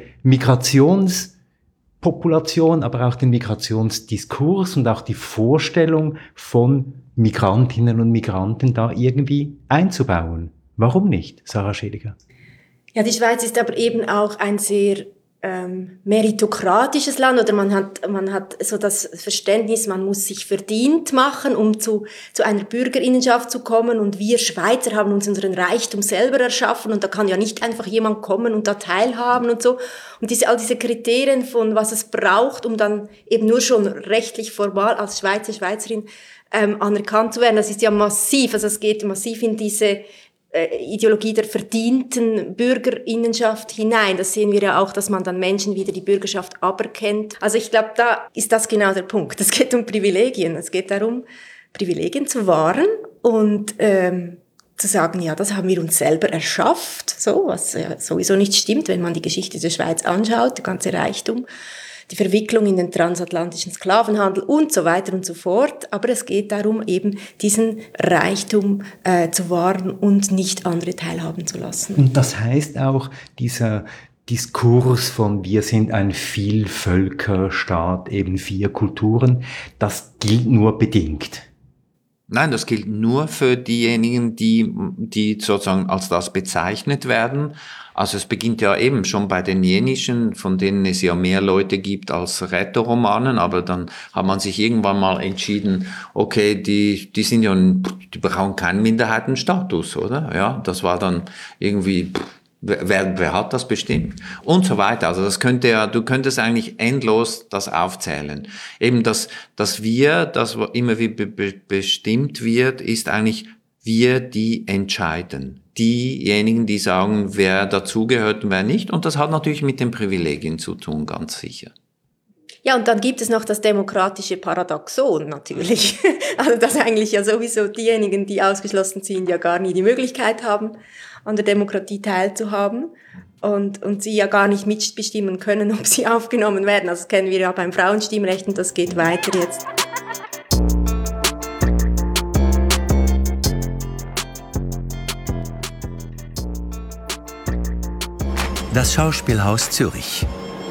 Migrationspopulation, aber auch den Migrationsdiskurs und auch die Vorstellung von Migrantinnen und Migranten da irgendwie einzubauen. Warum nicht, Sarah Scheliger? Ja, die Schweiz ist aber eben auch ein sehr meritokratisches Land, oder man hat so das Verständnis, man muss sich verdient machen, um zu einer Bürgerinnenschaft zu kommen, und wir Schweizer haben uns unseren Reichtum selber erschaffen, und da kann ja nicht einfach jemand kommen und da teilhaben und so. Und all diese Kriterien von was es braucht, um dann eben nur schon rechtlich formal als Schweizer, Schweizerin anerkannt zu werden, das ist ja massiv, also es geht massiv in diese Ideologie der verdienten Bürgerinnenschaft hinein. Das sehen wir ja auch, dass man dann Menschen wieder die Bürgerschaft aberkennt. Also ich glaube, da ist das genau der Punkt. Es geht um Privilegien. Es geht darum, Privilegien zu wahren und zu sagen, ja, das haben wir uns selber erschafft, so, was ja sowieso nicht stimmt, wenn man die Geschichte der Schweiz anschaut, der ganze Reichtum, die Verwicklung in den transatlantischen Sklavenhandel und so weiter und so fort. Aber es geht darum, eben diesen Reichtum zu wahren und nicht andere teilhaben zu lassen. Und das heißt auch, dieser Diskurs von wir sind ein Vielvölkerstaat, eben 4 Kulturen, das gilt nur bedingt. Nein, das gilt nur für diejenigen, die sozusagen als das bezeichnet werden. Also es beginnt ja eben schon bei den jenischen, von denen es ja mehr Leute gibt als Rätoromanen, aber dann hat man sich irgendwann mal entschieden, okay, die sind ja, die brauchen keinen Minderheitenstatus, oder? Ja, das war dann irgendwie, wer hat das bestimmt? Und so weiter. Also das du könntest eigentlich endlos das aufzählen. Eben das immer wieder bestimmt wird, ist eigentlich wir, die entscheiden. Diejenigen, die sagen, wer dazugehört und wer nicht. Und das hat natürlich mit den Privilegien zu tun, ganz sicher. Ja, und dann gibt es noch das demokratische Paradoxon natürlich. Also dass eigentlich ja sowieso diejenigen, die ausgeschlossen sind, ja gar nie die Möglichkeit haben, an der Demokratie teilzuhaben. Und sie ja gar nicht mitbestimmen können, ob sie aufgenommen werden. Also das kennen wir ja beim Frauenstimmrecht, und das geht weiter jetzt. Das Schauspielhaus Zürich.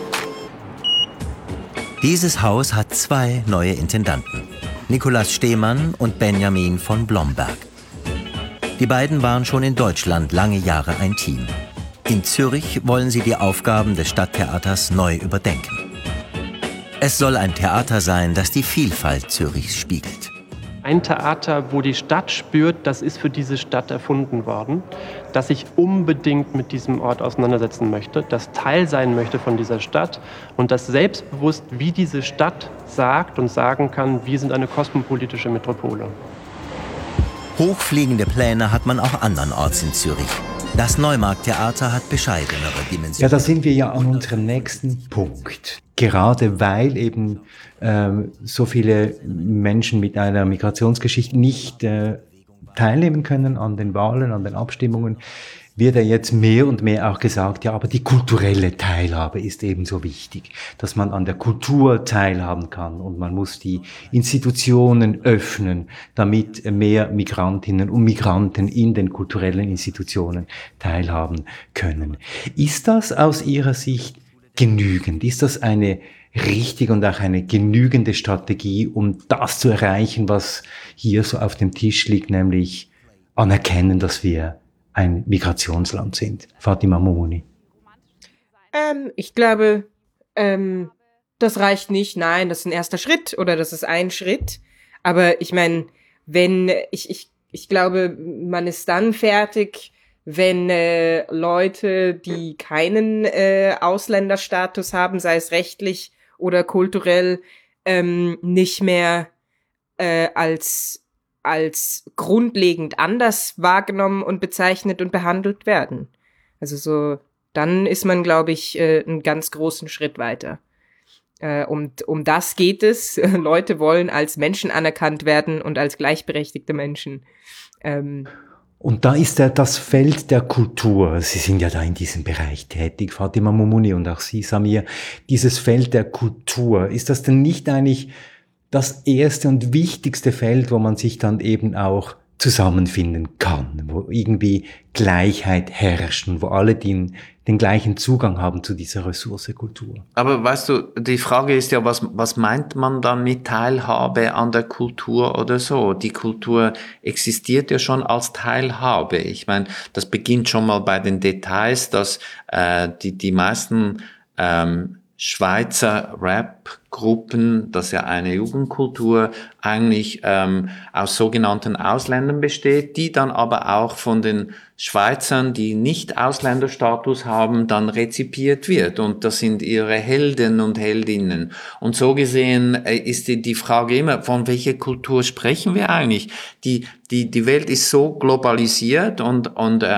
Dieses Haus hat 2 neue Intendanten, Nikolaus Stehmann und Benjamin von Blomberg. Die beiden waren schon in Deutschland lange Jahre ein Team. In Zürich wollen sie die Aufgaben des Stadttheaters neu überdenken. Es soll ein Theater sein, das die Vielfalt Zürichs spiegelt. Ein Theater, wo die Stadt spürt, das ist für diese Stadt erfunden worden, das sich unbedingt mit diesem Ort auseinandersetzen möchte, das Teil sein möchte von dieser Stadt und das selbstbewusst wie diese Stadt sagt und sagen kann, wir sind eine kosmopolitische Metropole. Hochfliegende Pläne hat man auch andernorts in Zürich. Das Neumarkttheater hat bescheidenere Dimensionen. Ja, da sind wir ja an unserem nächsten Punkt. Gerade weil eben so viele Menschen mit einer Migrationsgeschichte nicht teilnehmen können an den Wahlen, an den Abstimmungen, wird ja jetzt mehr und mehr auch gesagt, ja, aber die kulturelle Teilhabe ist ebenso wichtig, dass man an der Kultur teilhaben kann und man muss die Institutionen öffnen, damit mehr Migrantinnen und Migranten in den kulturellen Institutionen teilhaben können. Ist das aus Ihrer Sicht genügend? Ist das eine richtige und auch eine genügende Strategie, um das zu erreichen, was hier so auf dem Tisch liegt, nämlich anerkennen, dass wir ein Migrationsland sind? Fatima Momuni. Ich glaube, das reicht nicht. Nein, das ist ein erster Schritt oder das ist ein Schritt. Aber ich meine, ich glaube, man ist dann fertig, wenn Leute, die keinen Ausländerstatus haben, sei es rechtlich oder kulturell, nicht mehr als grundlegend anders wahrgenommen und bezeichnet und behandelt werden. Also so, dann ist man, glaube ich, einen ganz großen Schritt weiter. Um das geht es. Leute wollen als Menschen anerkannt werden und als gleichberechtigte Menschen. Und da ist das Feld der Kultur. Sie sind ja da in diesem Bereich tätig, Fatima Momuni und auch Sie, Samir. Dieses Feld der Kultur, ist das denn nicht eigentlich das erste und wichtigste Feld, wo man sich dann eben auch zusammenfinden kann, wo irgendwie Gleichheit herrscht und wo alle den gleichen Zugang haben zu dieser Ressource Kultur? Aber weißt du, die Frage ist ja, was meint man dann mit Teilhabe an der Kultur oder so? Die Kultur existiert ja schon als Teilhabe. Ich meine, das beginnt schon mal bei den Details, dass die meisten Schweizer Rap-Gruppen, das ja eine Jugendkultur eigentlich aus sogenannten Ausländern besteht, die dann aber auch von den Schweizern, die nicht Ausländerstatus haben, dann rezipiert wird. Und das sind ihre Helden und Heldinnen. Und so gesehen ist die Frage immer, von welcher Kultur sprechen wir eigentlich? Die Welt ist so globalisiert und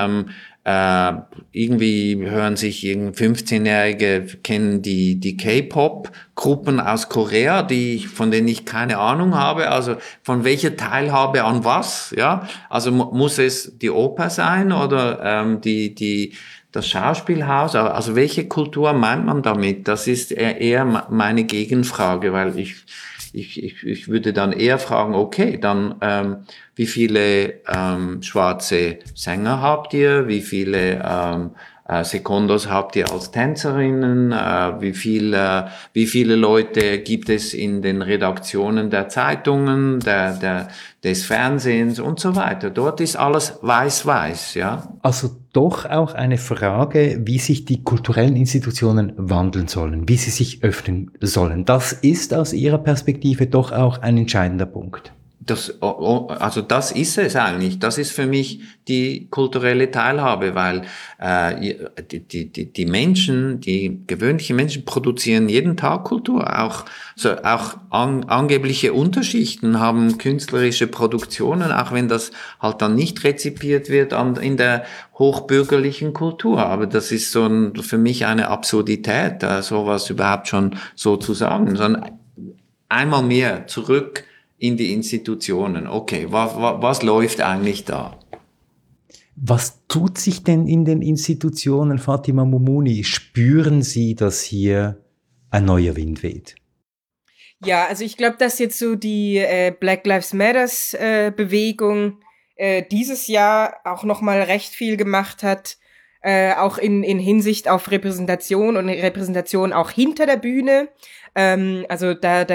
irgendwie hören sich 15-Jährige, kennen die K-Pop-Gruppen aus Korea, von denen ich keine Ahnung habe, also von welcher Teilhabe an was, ja? Also muss es die Oper sein oder das Schauspielhaus? Also welche Kultur meint man damit? Das ist eher meine Gegenfrage, weil ich würde dann eher fragen, okay, dann wie viele schwarze Sänger habt ihr? Wie viele Secondos habt ihr als Tänzerinnen? Wie viele Leute gibt es in den Redaktionen der Zeitungen, des Fernsehens und so weiter? Dort ist alles weiß, ja? Also doch auch eine Frage, wie sich die kulturellen Institutionen wandeln sollen, wie sie sich öffnen sollen. Das ist aus Ihrer Perspektive doch auch ein entscheidender Punkt. Also das ist es eigentlich. Das ist für mich die kulturelle Teilhabe, weil die Menschen, die gewöhnlichen Menschen produzieren jeden Tag Kultur. Auch angebliche Unterschichten haben künstlerische Produktionen, auch wenn das halt dann nicht rezipiert wird in der hochbürgerlichen Kultur. Aber das ist für mich eine Absurdität, sowas überhaupt schon so zu sagen, sondern einmal mehr zurück in die Institutionen. Okay, was läuft eigentlich da? Was tut sich denn in den Institutionen, Fatima Momuni? Spüren Sie, dass hier ein neuer Wind weht? Ja, also ich glaube, dass jetzt so die Black Lives Matters Bewegung dieses Jahr auch nochmal recht viel gemacht hat, auch in Hinsicht auf Repräsentation und Repräsentation auch hinter der Bühne. Also da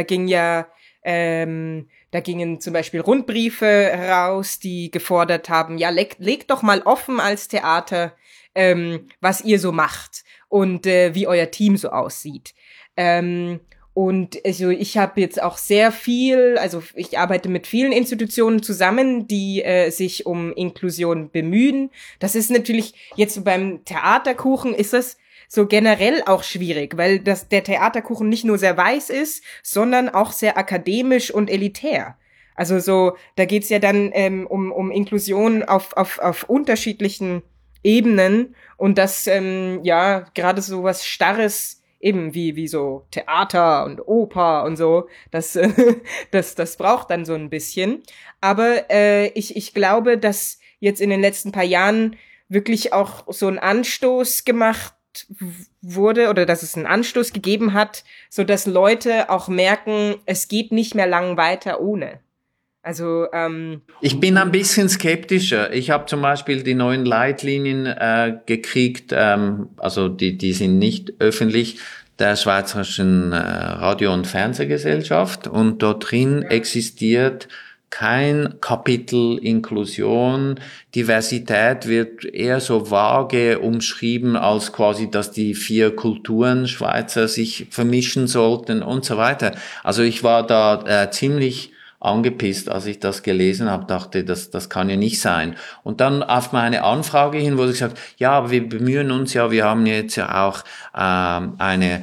gingen zum Beispiel Rundbriefe raus, die gefordert haben, ja, legt doch mal offen als Theater, was ihr so macht und wie euer Team so aussieht. Und also ich habe jetzt auch ich arbeite mit vielen Institutionen zusammen, die sich um Inklusion bemühen. Das ist natürlich jetzt so beim Theaterkuchen ist das so generell auch schwierig, weil der Theaterkuchen nicht nur sehr weiß ist, sondern auch sehr akademisch und elitär. Also so, da geht's ja dann um Inklusion auf unterschiedlichen Ebenen und das, gerade so was Starres, eben wie so Theater und Oper und so, das braucht dann so ein bisschen. Aber ich glaube, dass jetzt in den letzten paar Jahren wirklich auch so ein Anstoß gemacht wurde oder dass es einen Anstoß gegeben hat, so dass Leute auch merken, es geht nicht mehr lang weiter ohne. Also ich bin ein bisschen skeptischer. Ich habe zum Beispiel die neuen Leitlinien gekriegt, also die sind nicht öffentlich, der Schweizerischen Radio- und Fernsehgesellschaft, und dort drin existiert kein Kapitel Inklusion. Diversität wird eher so vage umschrieben als quasi, dass die 4 Kulturen Schweizer sich vermischen sollten und so weiter. Also ich war da ziemlich angepisst, als ich das gelesen habe, dachte, das kann ja nicht sein. Und dann auf meine Anfrage hin wurde gesagt, ja, aber wir bemühen uns ja, wir haben jetzt ja auch eine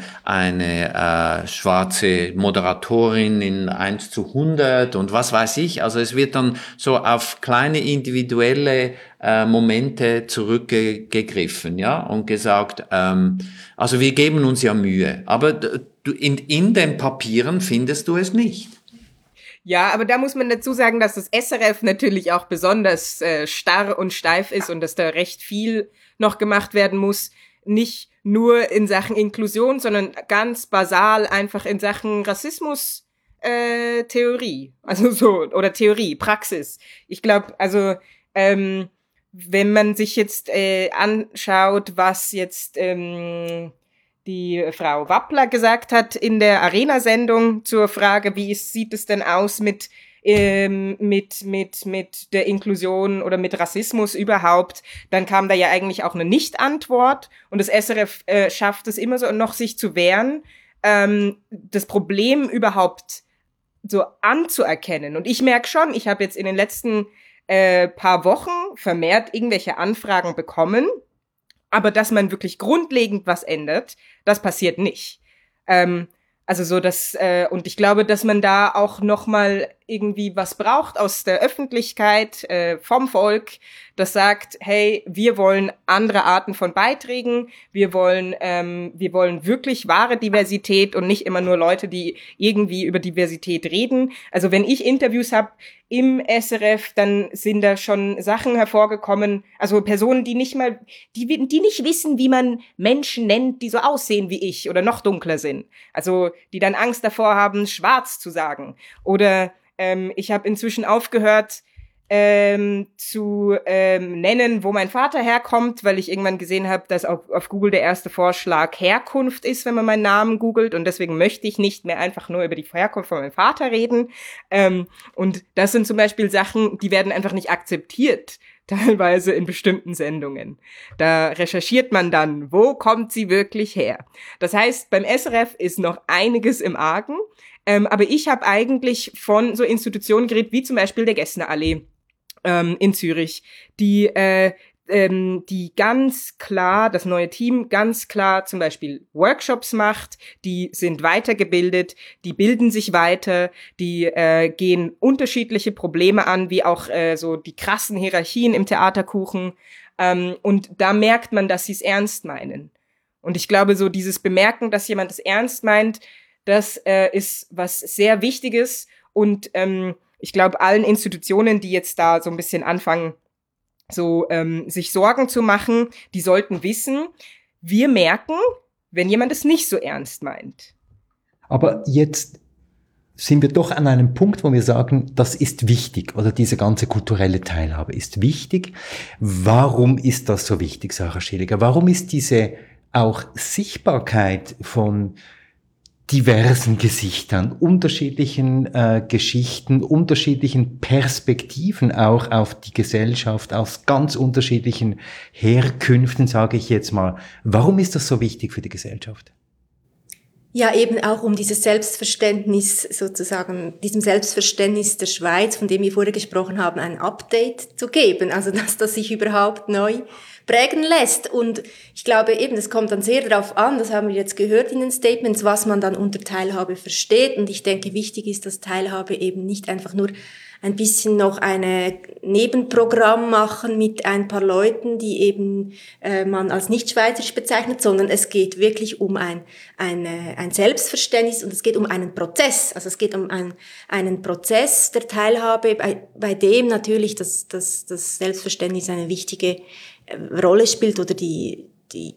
schwarze Moderatorin in 1:100 und was weiß ich. Also es wird dann so auf kleine individuelle Momente zurückgegriffen, ja, und gesagt, also wir geben uns ja Mühe, aber du, in den Papieren findest du es nicht. Ja, aber da muss man dazu sagen, dass das SRF natürlich auch besonders starr und steif ist und dass da recht viel noch gemacht werden muss. Nicht nur in Sachen Inklusion, sondern ganz basal einfach in Sachen Rassismus Theorie. Also so, oder Theorie, Praxis. Ich glaube, also wenn man sich jetzt anschaut, was jetzt die Frau Wappler gesagt hat in der Arena-Sendung zur Frage, wie sieht es denn aus mit der Inklusion oder mit Rassismus überhaupt, dann kam da ja eigentlich auch eine Nicht-Antwort und das SRF schafft es immer so noch, sich zu wehren, das Problem überhaupt so anzuerkennen. Und ich merke schon, ich habe jetzt in den letzten paar Wochen vermehrt irgendwelche Anfragen bekommen, aber dass man wirklich grundlegend was ändert, das passiert nicht. Also so dass und ich glaube, dass man da auch noch mal irgendwie was braucht aus der Öffentlichkeit, vom Volk, das sagt, hey, wir wollen andere Arten von Beiträgen, wir wollen wirklich wahre Diversität und nicht immer nur Leute, die irgendwie über Diversität reden. Also wenn ich Interviews habe im SRF, dann sind da schon Sachen hervorgekommen, also Personen, die nicht wissen, wie man Menschen nennt, die so aussehen wie ich oder noch dunkler sind. Also die dann Angst davor haben, schwarz zu sagen. Oder ich habe inzwischen aufgehört zu nennen, wo mein Vater herkommt, weil ich irgendwann gesehen habe, dass auf Google der erste Vorschlag Herkunft ist, wenn man meinen Namen googelt, und deswegen möchte ich nicht mehr einfach nur über die Herkunft von meinem Vater reden. Und das sind zum Beispiel Sachen, die werden einfach nicht akzeptiert, teilweise in bestimmten Sendungen. Da recherchiert man dann, wo kommt sie wirklich her? Das heißt, beim SRF ist noch einiges im Argen, aber ich habe eigentlich von so Institutionen geredet, wie zum Beispiel der Gessner-Allee in Zürich, die ganz klar, das neue Team ganz klar zum Beispiel Workshops macht, die sind weitergebildet, die bilden sich weiter, die gehen unterschiedliche Probleme an, wie auch so die krassen Hierarchien im Theaterkuchen, und da merkt man, dass sie es ernst meinen. Und ich glaube, so dieses Bemerken, dass jemand es ernst meint, das ist was sehr Wichtiges, und ich glaube, allen Institutionen, die jetzt da so ein bisschen anfangen, so sich Sorgen zu machen, die sollten wissen, wir merken, wenn jemand es nicht so ernst meint. Aber jetzt sind wir doch an einem Punkt, wo wir sagen, das ist wichtig, oder diese ganze kulturelle Teilhabe ist wichtig. Warum ist das so wichtig, Sarah Schilliger? Warum ist diese auch Sichtbarkeit von diversen Gesichtern, unterschiedlichen Geschichten, unterschiedlichen Perspektiven auch auf die Gesellschaft, aus ganz unterschiedlichen Herkünften, sage ich jetzt mal. Warum ist das so wichtig für die Gesellschaft? Ja, eben auch um dieses Selbstverständnis sozusagen, diesem Selbstverständnis der Schweiz, von dem wir vorher gesprochen haben, ein Update zu geben. Also, dass das sich überhaupt neu prägen lässt. Und ich glaube eben, es kommt dann sehr darauf an, das haben wir jetzt gehört in den Statements, was man dann unter Teilhabe versteht. Und ich denke, wichtig ist, dass Teilhabe eben nicht einfach nur ein bisschen noch eine Nebenprogramm machen mit ein paar Leuten, die eben man als nicht schweizerisch bezeichnet, sondern es geht wirklich um ein Selbstverständnis und es geht um einen Prozess. Also es geht um einen Prozess der Teilhabe, bei dem natürlich das Selbstverständnis eine wichtige Rolle spielt oder die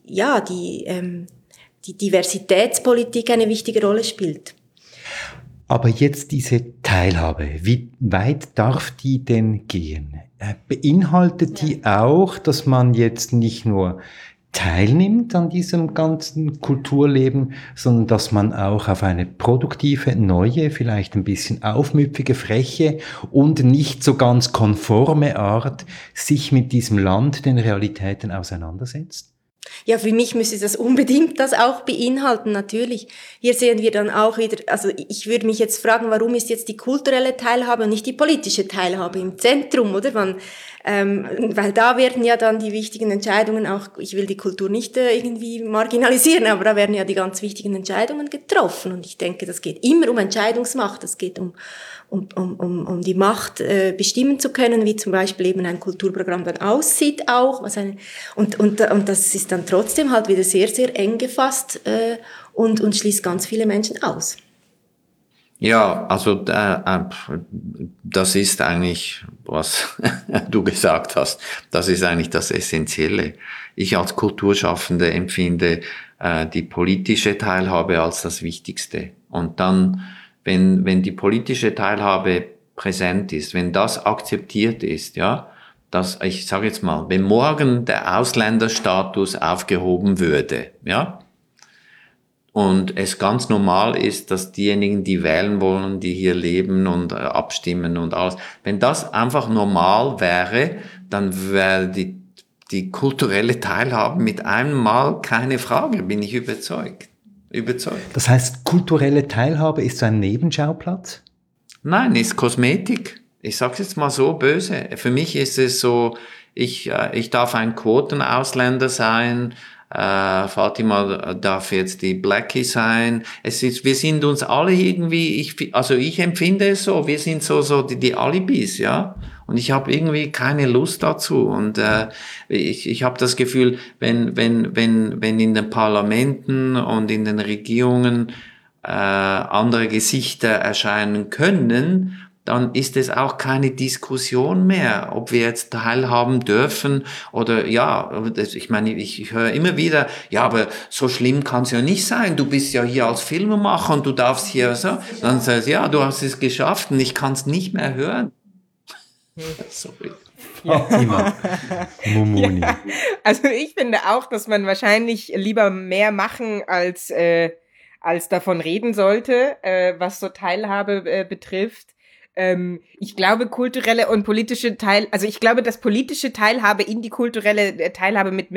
Diversitätspolitik eine wichtige Rolle spielt. Aber jetzt diese Teilhabe, wie weit darf die denn gehen? Beinhaltet die auch, dass man jetzt nicht nur teilnimmt an diesem ganzen Kulturleben, sondern dass man auch auf eine produktive, neue, vielleicht ein bisschen aufmüpfige, freche und nicht so ganz konforme Art sich mit diesem Land, den Realitäten auseinandersetzt? Ja, für mich müsste das unbedingt das auch beinhalten, natürlich. Hier sehen wir dann auch wieder, also ich würde mich jetzt fragen, warum ist jetzt die kulturelle Teilhabe und nicht die politische Teilhabe im Zentrum, oder? Weil da werden ja dann die wichtigen Entscheidungen auch, ich will die Kultur nicht irgendwie marginalisieren, aber da werden ja die ganz wichtigen Entscheidungen getroffen und ich denke, das geht immer um Entscheidungsmacht, das geht um die Macht bestimmen zu können, wie zum Beispiel eben ein Kulturprogramm dann aussieht auch, und das ist dann trotzdem halt wieder sehr, sehr eng gefasst und schließt ganz viele Menschen aus. Ja, also das ist eigentlich, was du gesagt hast, das ist eigentlich das Essentielle. Ich als Kulturschaffende empfinde die politische Teilhabe als das Wichtigste. Und dann, wenn die politische Teilhabe präsent ist, wenn das akzeptiert ist, ja, dass, ich sage jetzt mal, wenn morgen der Ausländerstatus aufgehoben würde, ja, und es ganz normal ist, dass diejenigen, die wählen wollen, die hier leben und abstimmen und alles, wenn das einfach normal wäre, dann wäre die kulturelle Teilhabe mit einem Mal keine Frage, bin ich überzeugt. Das heißt, kulturelle Teilhabe ist so ein Nebenschauplatz? Nein, ist Kosmetik. Ich sag's jetzt mal so böse. Für mich ist es so, ich darf ein Quotenausländer sein, Fatima darf jetzt die Blackie sein. Wir sind uns alle irgendwie, ich empfinde es so, wir sind so die Alibis, ja. Und ich habe irgendwie keine Lust dazu. Und ich habe das Gefühl, wenn in den Parlamenten und in den Regierungen andere Gesichter erscheinen können, dann ist es auch keine Diskussion mehr, ob wir jetzt teilhaben dürfen oder ja, ich meine, ich höre immer wieder, ja, aber so schlimm kann es ja nicht sein, du bist ja hier als Filmemacher und du darfst hier so, dann sagst du, ja, du hast es geschafft und ich kann es nicht mehr hören. Sorry. Fatima, Mumuni. Ja, also ich finde auch, dass man wahrscheinlich lieber mehr machen als davon reden sollte, was so Teilhabe betrifft. Ich glaube, kulturelle und politische ich glaube, dass politische Teilhabe in die kulturelle Teilhabe mit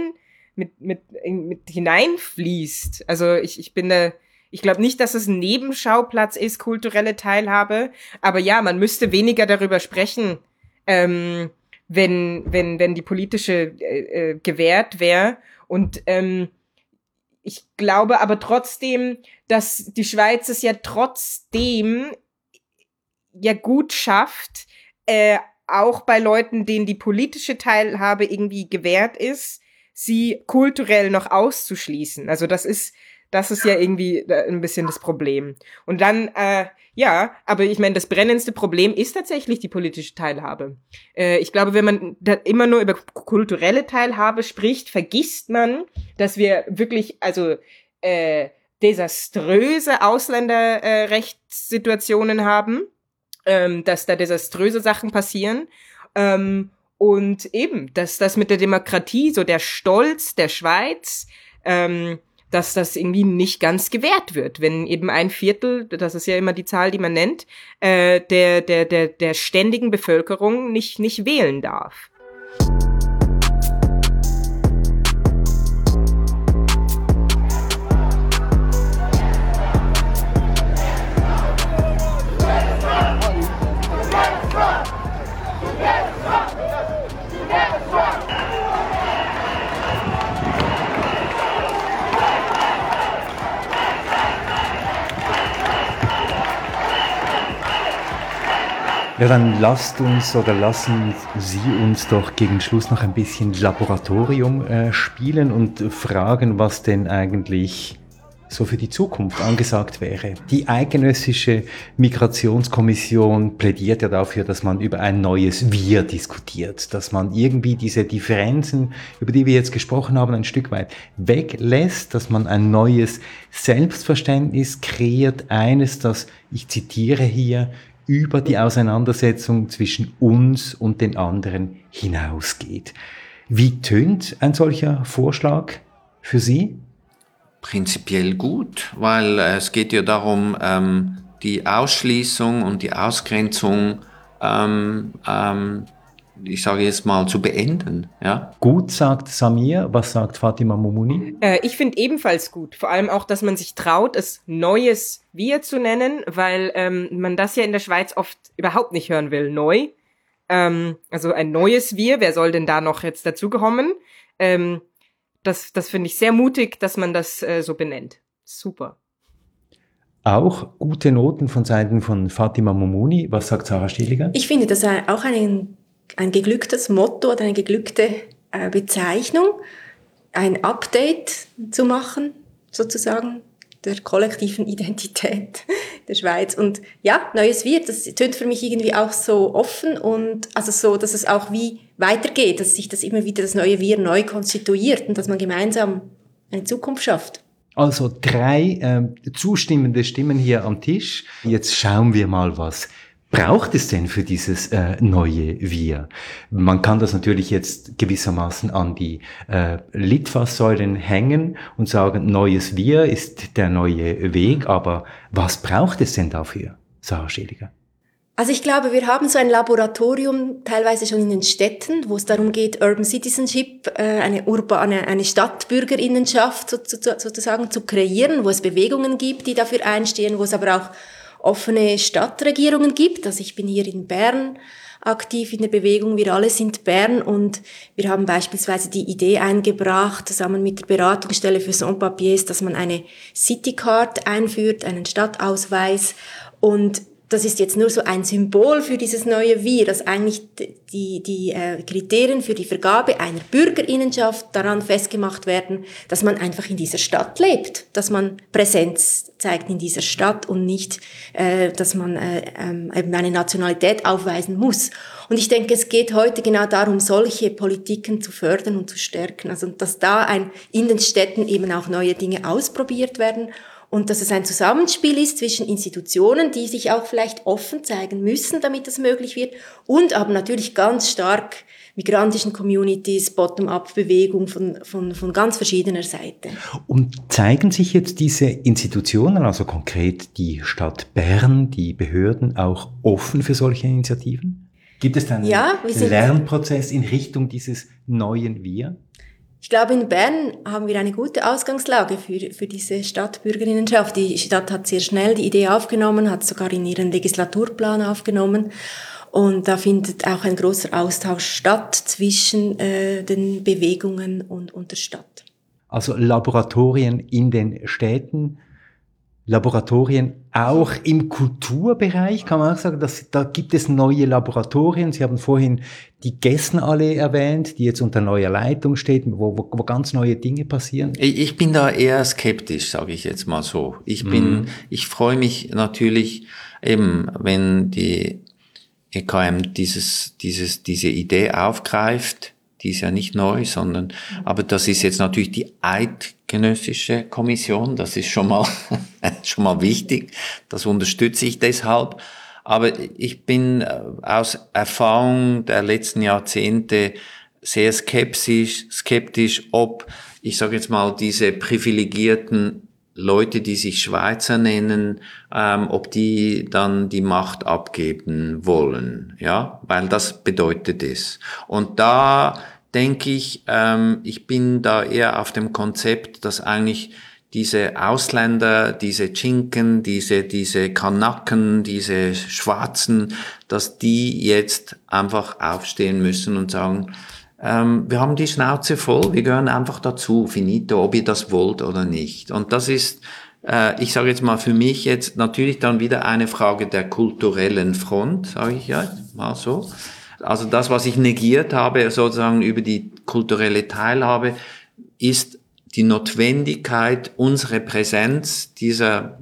hineinfließt. Also ich glaube nicht, dass es ein Nebenschauplatz ist, kulturelle Teilhabe, aber ja, man müsste weniger darüber sprechen, wenn die politische gewährt wäre. Und ich glaube aber trotzdem, dass die Schweiz es ja trotzdem ja gut schafft, auch bei Leuten, denen die politische Teilhabe irgendwie gewährt ist, sie kulturell noch auszuschließen. Also das ist ja irgendwie ein bisschen das Problem. Und dann, ja, aber ich meine, das brennendste Problem ist tatsächlich die politische Teilhabe. Ich glaube, wenn man da immer nur über kulturelle Teilhabe spricht, vergisst man, dass wir wirklich, desaströse Ausländerrechtssituationen haben, dass da desaströse Sachen passieren, und eben, dass das mit der Demokratie, so der Stolz der Schweiz, dass das irgendwie nicht ganz gewährt wird, wenn eben 1/4, das ist ja immer die Zahl, die man nennt, der ständigen Bevölkerung nicht wählen darf. Ja, dann lassen Sie uns doch gegen Schluss noch ein bisschen Laboratorium spielen und fragen, was denn eigentlich so für die Zukunft angesagt wäre. Die Eidgenössische Migrationskommission plädiert ja dafür, dass man über ein neues Wir diskutiert, dass man irgendwie diese Differenzen, über die wir jetzt gesprochen haben, ein Stück weit weglässt, dass man ein neues Selbstverständnis kreiert, eines, das, ich zitiere hier, über die Auseinandersetzung zwischen uns und den anderen hinausgeht. Wie tönt ein solcher Vorschlag für Sie? Prinzipiell gut, weil es geht ja darum, die Ausschließung und die Ausgrenzung, ich sage jetzt mal, zu beenden. Ja? Gut, sagt Samir. Was sagt Fatima Momuni? Ich finde ebenfalls gut. Vor allem auch, dass man sich traut, es neues Wir zu nennen, weil man das ja in der Schweiz oft überhaupt nicht hören will. Neu. Also ein neues Wir. Wer soll denn da noch jetzt dazukommen? Das finde ich sehr mutig, dass man das so benennt. Super. Auch gute Noten von Seiten von Fatima Momuni. Was sagt Sarah Stehliger? Ich finde das auch ein geglücktes Motto oder eine geglückte Bezeichnung, ein Update zu machen, sozusagen, der kollektiven Identität der Schweiz. Und ja, neues Wir, das tönt für mich irgendwie auch so offen und also so, dass es auch wie weitergeht, dass sich das immer wieder das neue Wir neu konstituiert und dass man gemeinsam eine Zukunft schafft. Also 3 zustimmende Stimmen hier am Tisch. Jetzt schauen wir mal, was braucht es denn für dieses neue Wir? Man kann das natürlich jetzt gewissermaßen an die Litfaßsäulen hängen und sagen, neues Wir ist der neue Weg, aber was braucht es denn dafür, Sarah Stehliger? Also ich glaube, wir haben so ein Laboratorium teilweise schon in den Städten, wo es darum geht, Urban Citizenship, eine Stadtbürgerinnenschaft sozusagen zu kreieren, wo es Bewegungen gibt, die dafür einstehen, wo es aber auch offene Stadtregierungen gibt. Also ich bin hier in Bern aktiv in der Bewegung Wir alle sind Bern und wir haben beispielsweise die Idee eingebracht, zusammen mit der Beratungsstelle für Sans-Papiers, dass man eine Citycard einführt, einen Stadtausweis, und das ist jetzt nur so ein Symbol für dieses neue Wir, dass eigentlich die Kriterien für die Vergabe einer Bürgerinnenschaft daran festgemacht werden, dass man einfach in dieser Stadt lebt, dass man Präsenz zeigt in dieser Stadt und nicht, dass man eben eine Nationalität aufweisen muss. Und ich denke, es geht heute genau darum, solche Politiken zu fördern und zu stärken. Also, dass da in den Städten eben auch neue Dinge ausprobiert werden. Und dass es ein Zusammenspiel ist zwischen Institutionen, die sich auch vielleicht offen zeigen müssen, damit das möglich wird, und aber natürlich ganz stark migrantischen Communities, Bottom-up-Bewegung von ganz verschiedener Seite. Und zeigen sich jetzt diese Institutionen, also konkret die Stadt Bern, die Behörden, auch offen für solche Initiativen? Gibt es dann einen Lernprozess in Richtung dieses neuen Wir? Ich glaube, in Bern haben wir eine gute Ausgangslage für diese Stadtbürgerinnenschaft. Die Stadt hat sehr schnell die Idee aufgenommen, hat sogar in ihren Legislaturplan aufgenommen. Und da findet auch ein großer Austausch statt zwischen den Bewegungen und der Stadt. Also Laboratorien in den Städten, Laboratorien auch im Kulturbereich, kann man auch sagen, da gibt es neue Laboratorien. Sie haben vorhin die Gessenallee erwähnt, die jetzt unter neuer Leitung steht, wo ganz neue Dinge passieren. Ich bin da eher skeptisch, sage ich jetzt mal so. Ich freue mich natürlich eben, wenn die EKM diese Idee aufgreift. Die ist ja nicht neu, aber das ist jetzt natürlich die Eidgenössische Kommission. Das ist schon mal wichtig. Das unterstütze ich deshalb. Aber ich bin aus Erfahrung der letzten Jahrzehnte sehr skeptisch, ob, ich sage jetzt mal, diese privilegierten Leute, die sich Schweizer nennen, ob die dann die Macht abgeben wollen, ja, weil das bedeutet es. Und da denke ich, ich bin da eher auf dem Konzept, dass eigentlich diese Ausländer, diese Chinken, diese Kanaken, diese Schwarzen, dass die jetzt einfach aufstehen müssen und sagen, wir haben die Schnauze voll, wir gehören einfach dazu, finito, ob ihr das wollt oder nicht. Und das ist ich sage jetzt mal für mich jetzt natürlich dann wieder eine Frage der kulturellen Front, sage ich ja mal so. Also das, was ich negiert habe, sozusagen über die kulturelle Teilhabe, ist die Notwendigkeit, unsere Präsenz dieser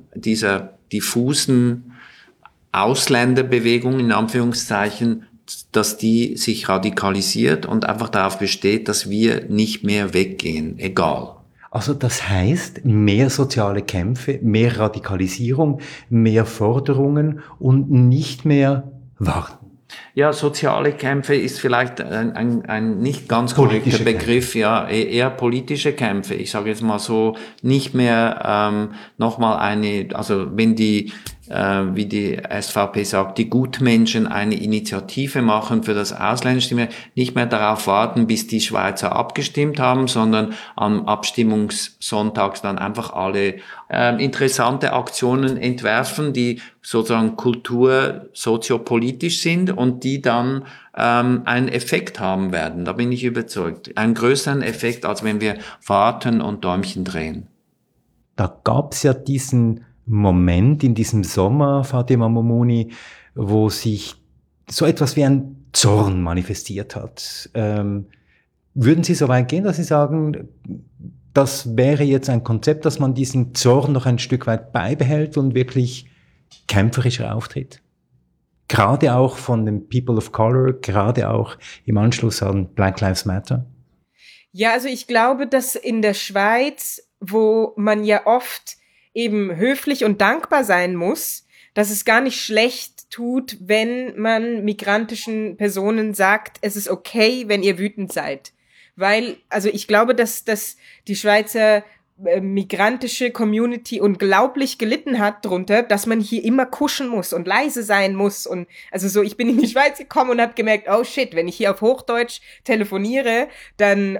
diffusen Ausländerbewegung, in Anführungszeichen, dass die sich radikalisiert und einfach darauf besteht, dass wir nicht mehr weggehen, egal. Also das heißt, mehr soziale Kämpfe, mehr Radikalisierung, mehr Forderungen und nicht mehr warten. Ja, soziale Kämpfe ist vielleicht ein nicht ganz korrekter Begriff, ja, eher politische Kämpfe. Ich sage jetzt mal so, nicht mehr nochmal also wenn wie die SVP sagt, die Gutmenschen eine Initiative machen für das Ausländerstimme, nicht mehr darauf warten, bis die Schweizer abgestimmt haben, sondern am Abstimmungssonntags dann einfach alle interessante Aktionen entwerfen, die sozusagen soziopolitisch sind und die dann einen Effekt haben werden. Da bin ich überzeugt. Einen größeren Effekt, als wenn wir warten und Däumchen drehen. Da gab's ja diesen Moment in diesem Sommer, Fatima Momoni, wo sich so etwas wie ein Zorn manifestiert hat. Würden Sie so weit gehen, dass Sie sagen, das wäre jetzt ein Konzept, dass man diesen Zorn noch ein Stück weit beibehält und wirklich kämpferischer auftritt? Gerade auch von den People of Color, gerade auch im Anschluss an Black Lives Matter? Ja, also ich glaube, dass in der Schweiz, wo man ja oft eben höflich und dankbar sein muss, dass es gar nicht schlecht tut, wenn man migrantischen Personen sagt, es ist okay, wenn ihr wütend seid. Weil, also ich glaube, dass die Schweizer migrantische Community unglaublich gelitten hat drunter, dass man hier immer kuschen muss und leise sein muss und also so, ich bin in die Schweiz gekommen und habe gemerkt, oh shit, wenn ich hier auf Hochdeutsch telefoniere, dann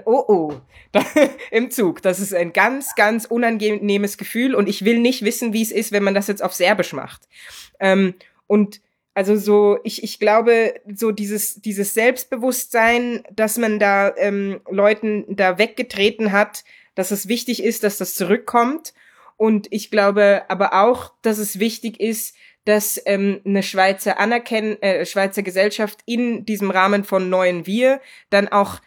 im Zug, das ist ein ganz, ganz unangenehmes Gefühl und ich will nicht wissen, wie es ist, wenn man das jetzt auf Serbisch macht. Und also so, ich glaube, so dieses Selbstbewusstsein, dass man da Leuten da weggetreten hat, dass es wichtig ist, dass das zurückkommt. Und ich glaube aber auch, dass es wichtig ist, dass eine Schweizer Schweizer Gesellschaft in diesem Rahmen von Neuen Wir dann auch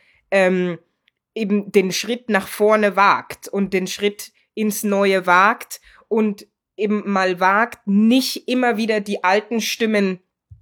eben den Schritt nach vorne wagt und den Schritt ins Neue wagt und eben mal wagt, nicht immer wieder die alten Stimmen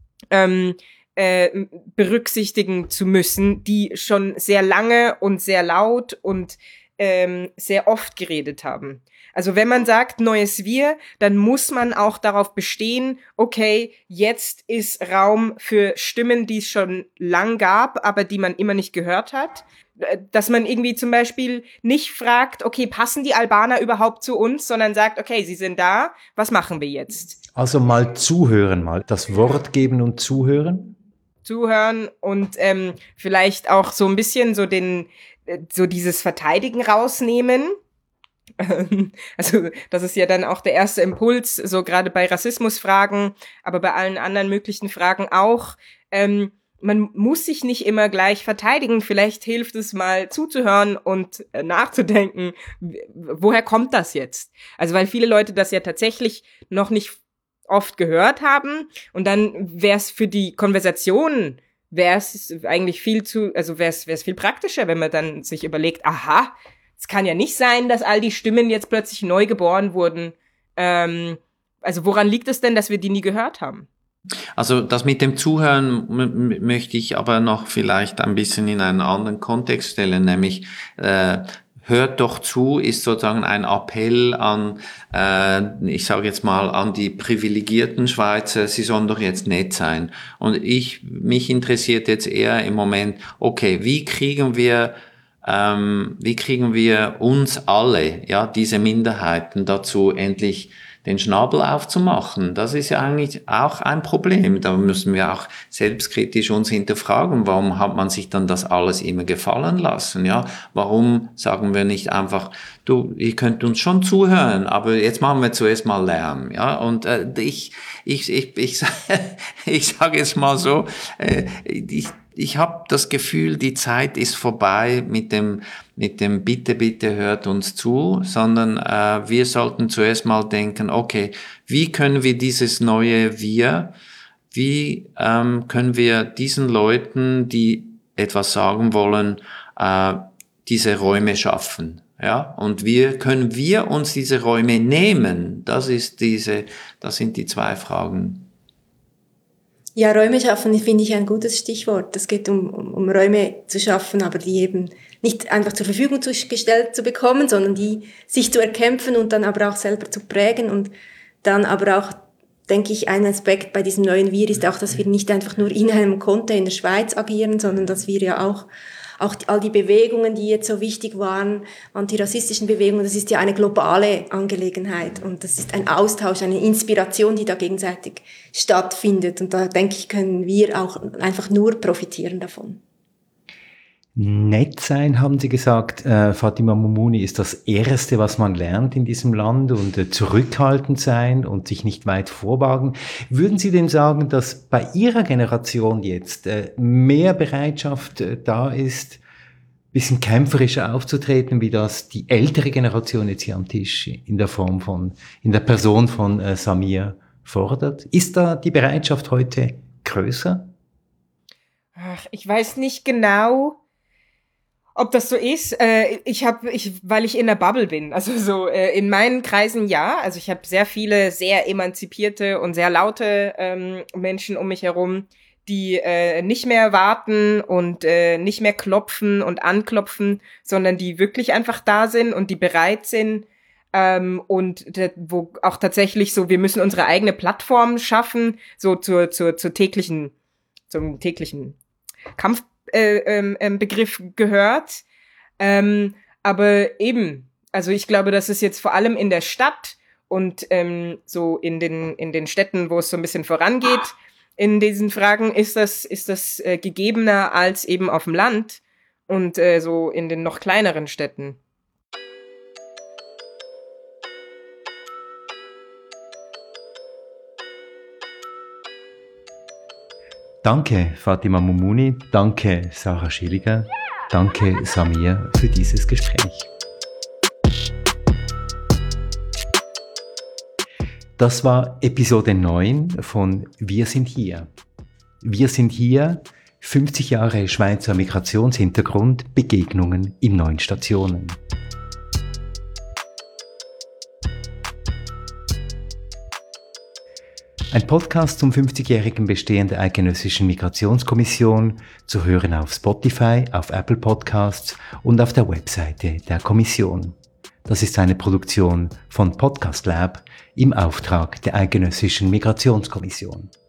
berücksichtigen zu müssen, die schon sehr lange und sehr laut und sehr oft geredet haben. Also wenn man sagt Neues Wir, dann muss man auch darauf bestehen, okay, jetzt ist Raum für Stimmen, die es schon lang gab, aber die man immer nicht gehört hat. Dass man irgendwie zum Beispiel nicht fragt, okay, passen die Albaner überhaupt zu uns, sondern sagt, okay, sie sind da, was machen wir jetzt? Also mal zuhören, mal das Wort geben und zuhören? Zuhören und vielleicht auch so ein bisschen so dieses Verteidigen rausnehmen. Also das ist ja dann auch der erste Impuls, so gerade bei Rassismusfragen, aber bei allen anderen möglichen Fragen auch. Man muss sich nicht immer gleich verteidigen. Vielleicht hilft es mal zuzuhören und nachzudenken, woher kommt das jetzt? Also weil viele Leute das ja tatsächlich noch nicht oft gehört haben und dann wäre es für die Konversation wäre es eigentlich viel praktischer, wenn man dann sich überlegt, aha, es kann ja nicht sein, dass all die Stimmen jetzt plötzlich neu geboren wurden. Also woran liegt es denn, dass wir die nie gehört haben? Also das mit dem Zuhören möchte ich aber noch vielleicht ein bisschen in einen anderen Kontext stellen, nämlich hört doch zu, ist sozusagen ein Appell an, ich sage jetzt mal, an die privilegierten Schweizer, sie sollen doch jetzt nett sein. Und mich interessiert jetzt eher im Moment, okay, wie kriegen wir uns alle, ja, diese Minderheiten dazu endlich den Schnabel aufzumachen? Das ist ja eigentlich auch ein Problem. Da müssen wir auch selbstkritisch uns hinterfragen, warum hat man sich dann das alles immer gefallen lassen, ja? Warum sagen wir nicht einfach, du, ihr könnt uns schon zuhören, aber jetzt machen wir zuerst mal Lärm, ja? Und ich sage jetzt mal so, Ich habe das Gefühl, die Zeit ist vorbei mit dem Bitte, bitte hört uns zu, sondern wir sollten zuerst mal denken, okay, wie können wir dieses neue Wir, wie können wir diesen Leuten, die etwas sagen wollen, diese Räume schaffen? Ja, und können wir uns diese Räume nehmen? Das sind die zwei Fragen. Ja, Räume schaffen finde ich ein gutes Stichwort. Es geht um Räume zu schaffen, aber die eben nicht einfach zur Verfügung gestellt zu bekommen, sondern die sich zu erkämpfen und dann aber auch selber zu prägen. Und dann aber auch, denke ich, ein Aspekt bei diesem neuen Wir ist auch, dass wir nicht einfach nur in einem Konter in der Schweiz agieren, sondern dass wir ja auch all die Bewegungen, die jetzt so wichtig waren, antirassistischen Bewegungen, das ist ja eine globale Angelegenheit und das ist ein Austausch, eine Inspiration, die da gegenseitig stattfindet und da, denke ich, können wir auch einfach nur profitieren davon. Nett sein, haben Sie gesagt, Fatima Moumouni, ist das Erste, was man lernt in diesem Land und zurückhaltend sein und sich nicht weit vorwagen. Würden Sie denn sagen, dass bei Ihrer Generation jetzt mehr Bereitschaft da ist, ein bisschen kämpferischer aufzutreten, wie das die ältere Generation jetzt hier am Tisch in der Person von Samir fordert? Ist da die Bereitschaft heute größer? Ach, ich weiß nicht genau, ob das so ist. Weil ich in der Bubble bin, also so in meinen Kreisen ja. Also ich habe sehr viele sehr emanzipierte und sehr laute Menschen um mich herum, die nicht mehr warten und nicht mehr klopfen und anklopfen, sondern die wirklich einfach da sind und die bereit sind wo auch tatsächlich so, wir müssen unsere eigene Plattform schaffen, so zum täglichen Kampfbegriff gehört. Aber eben, also ich glaube, dass es jetzt vor allem in der Stadt und so in den Städten, wo es so ein bisschen vorangeht, in diesen Fragen ist das gegebener als eben auf dem Land und so in den noch kleineren Städten. Danke, Fatima Moumouni, danke, Sarah Schilliger, danke, Samir, für dieses Gespräch. Das war Episode 9 von Wir sind hier. Wir sind hier, 50 Jahre Schweizer Migrationshintergrund, Begegnungen in 9 Stationen. Ein Podcast zum 50-jährigen Bestehen der Eidgenössischen Migrationskommission, zu hören auf Spotify, auf Apple Podcasts und auf der Webseite der Kommission. Das ist eine Produktion von Podcast Lab im Auftrag der Eidgenössischen Migrationskommission.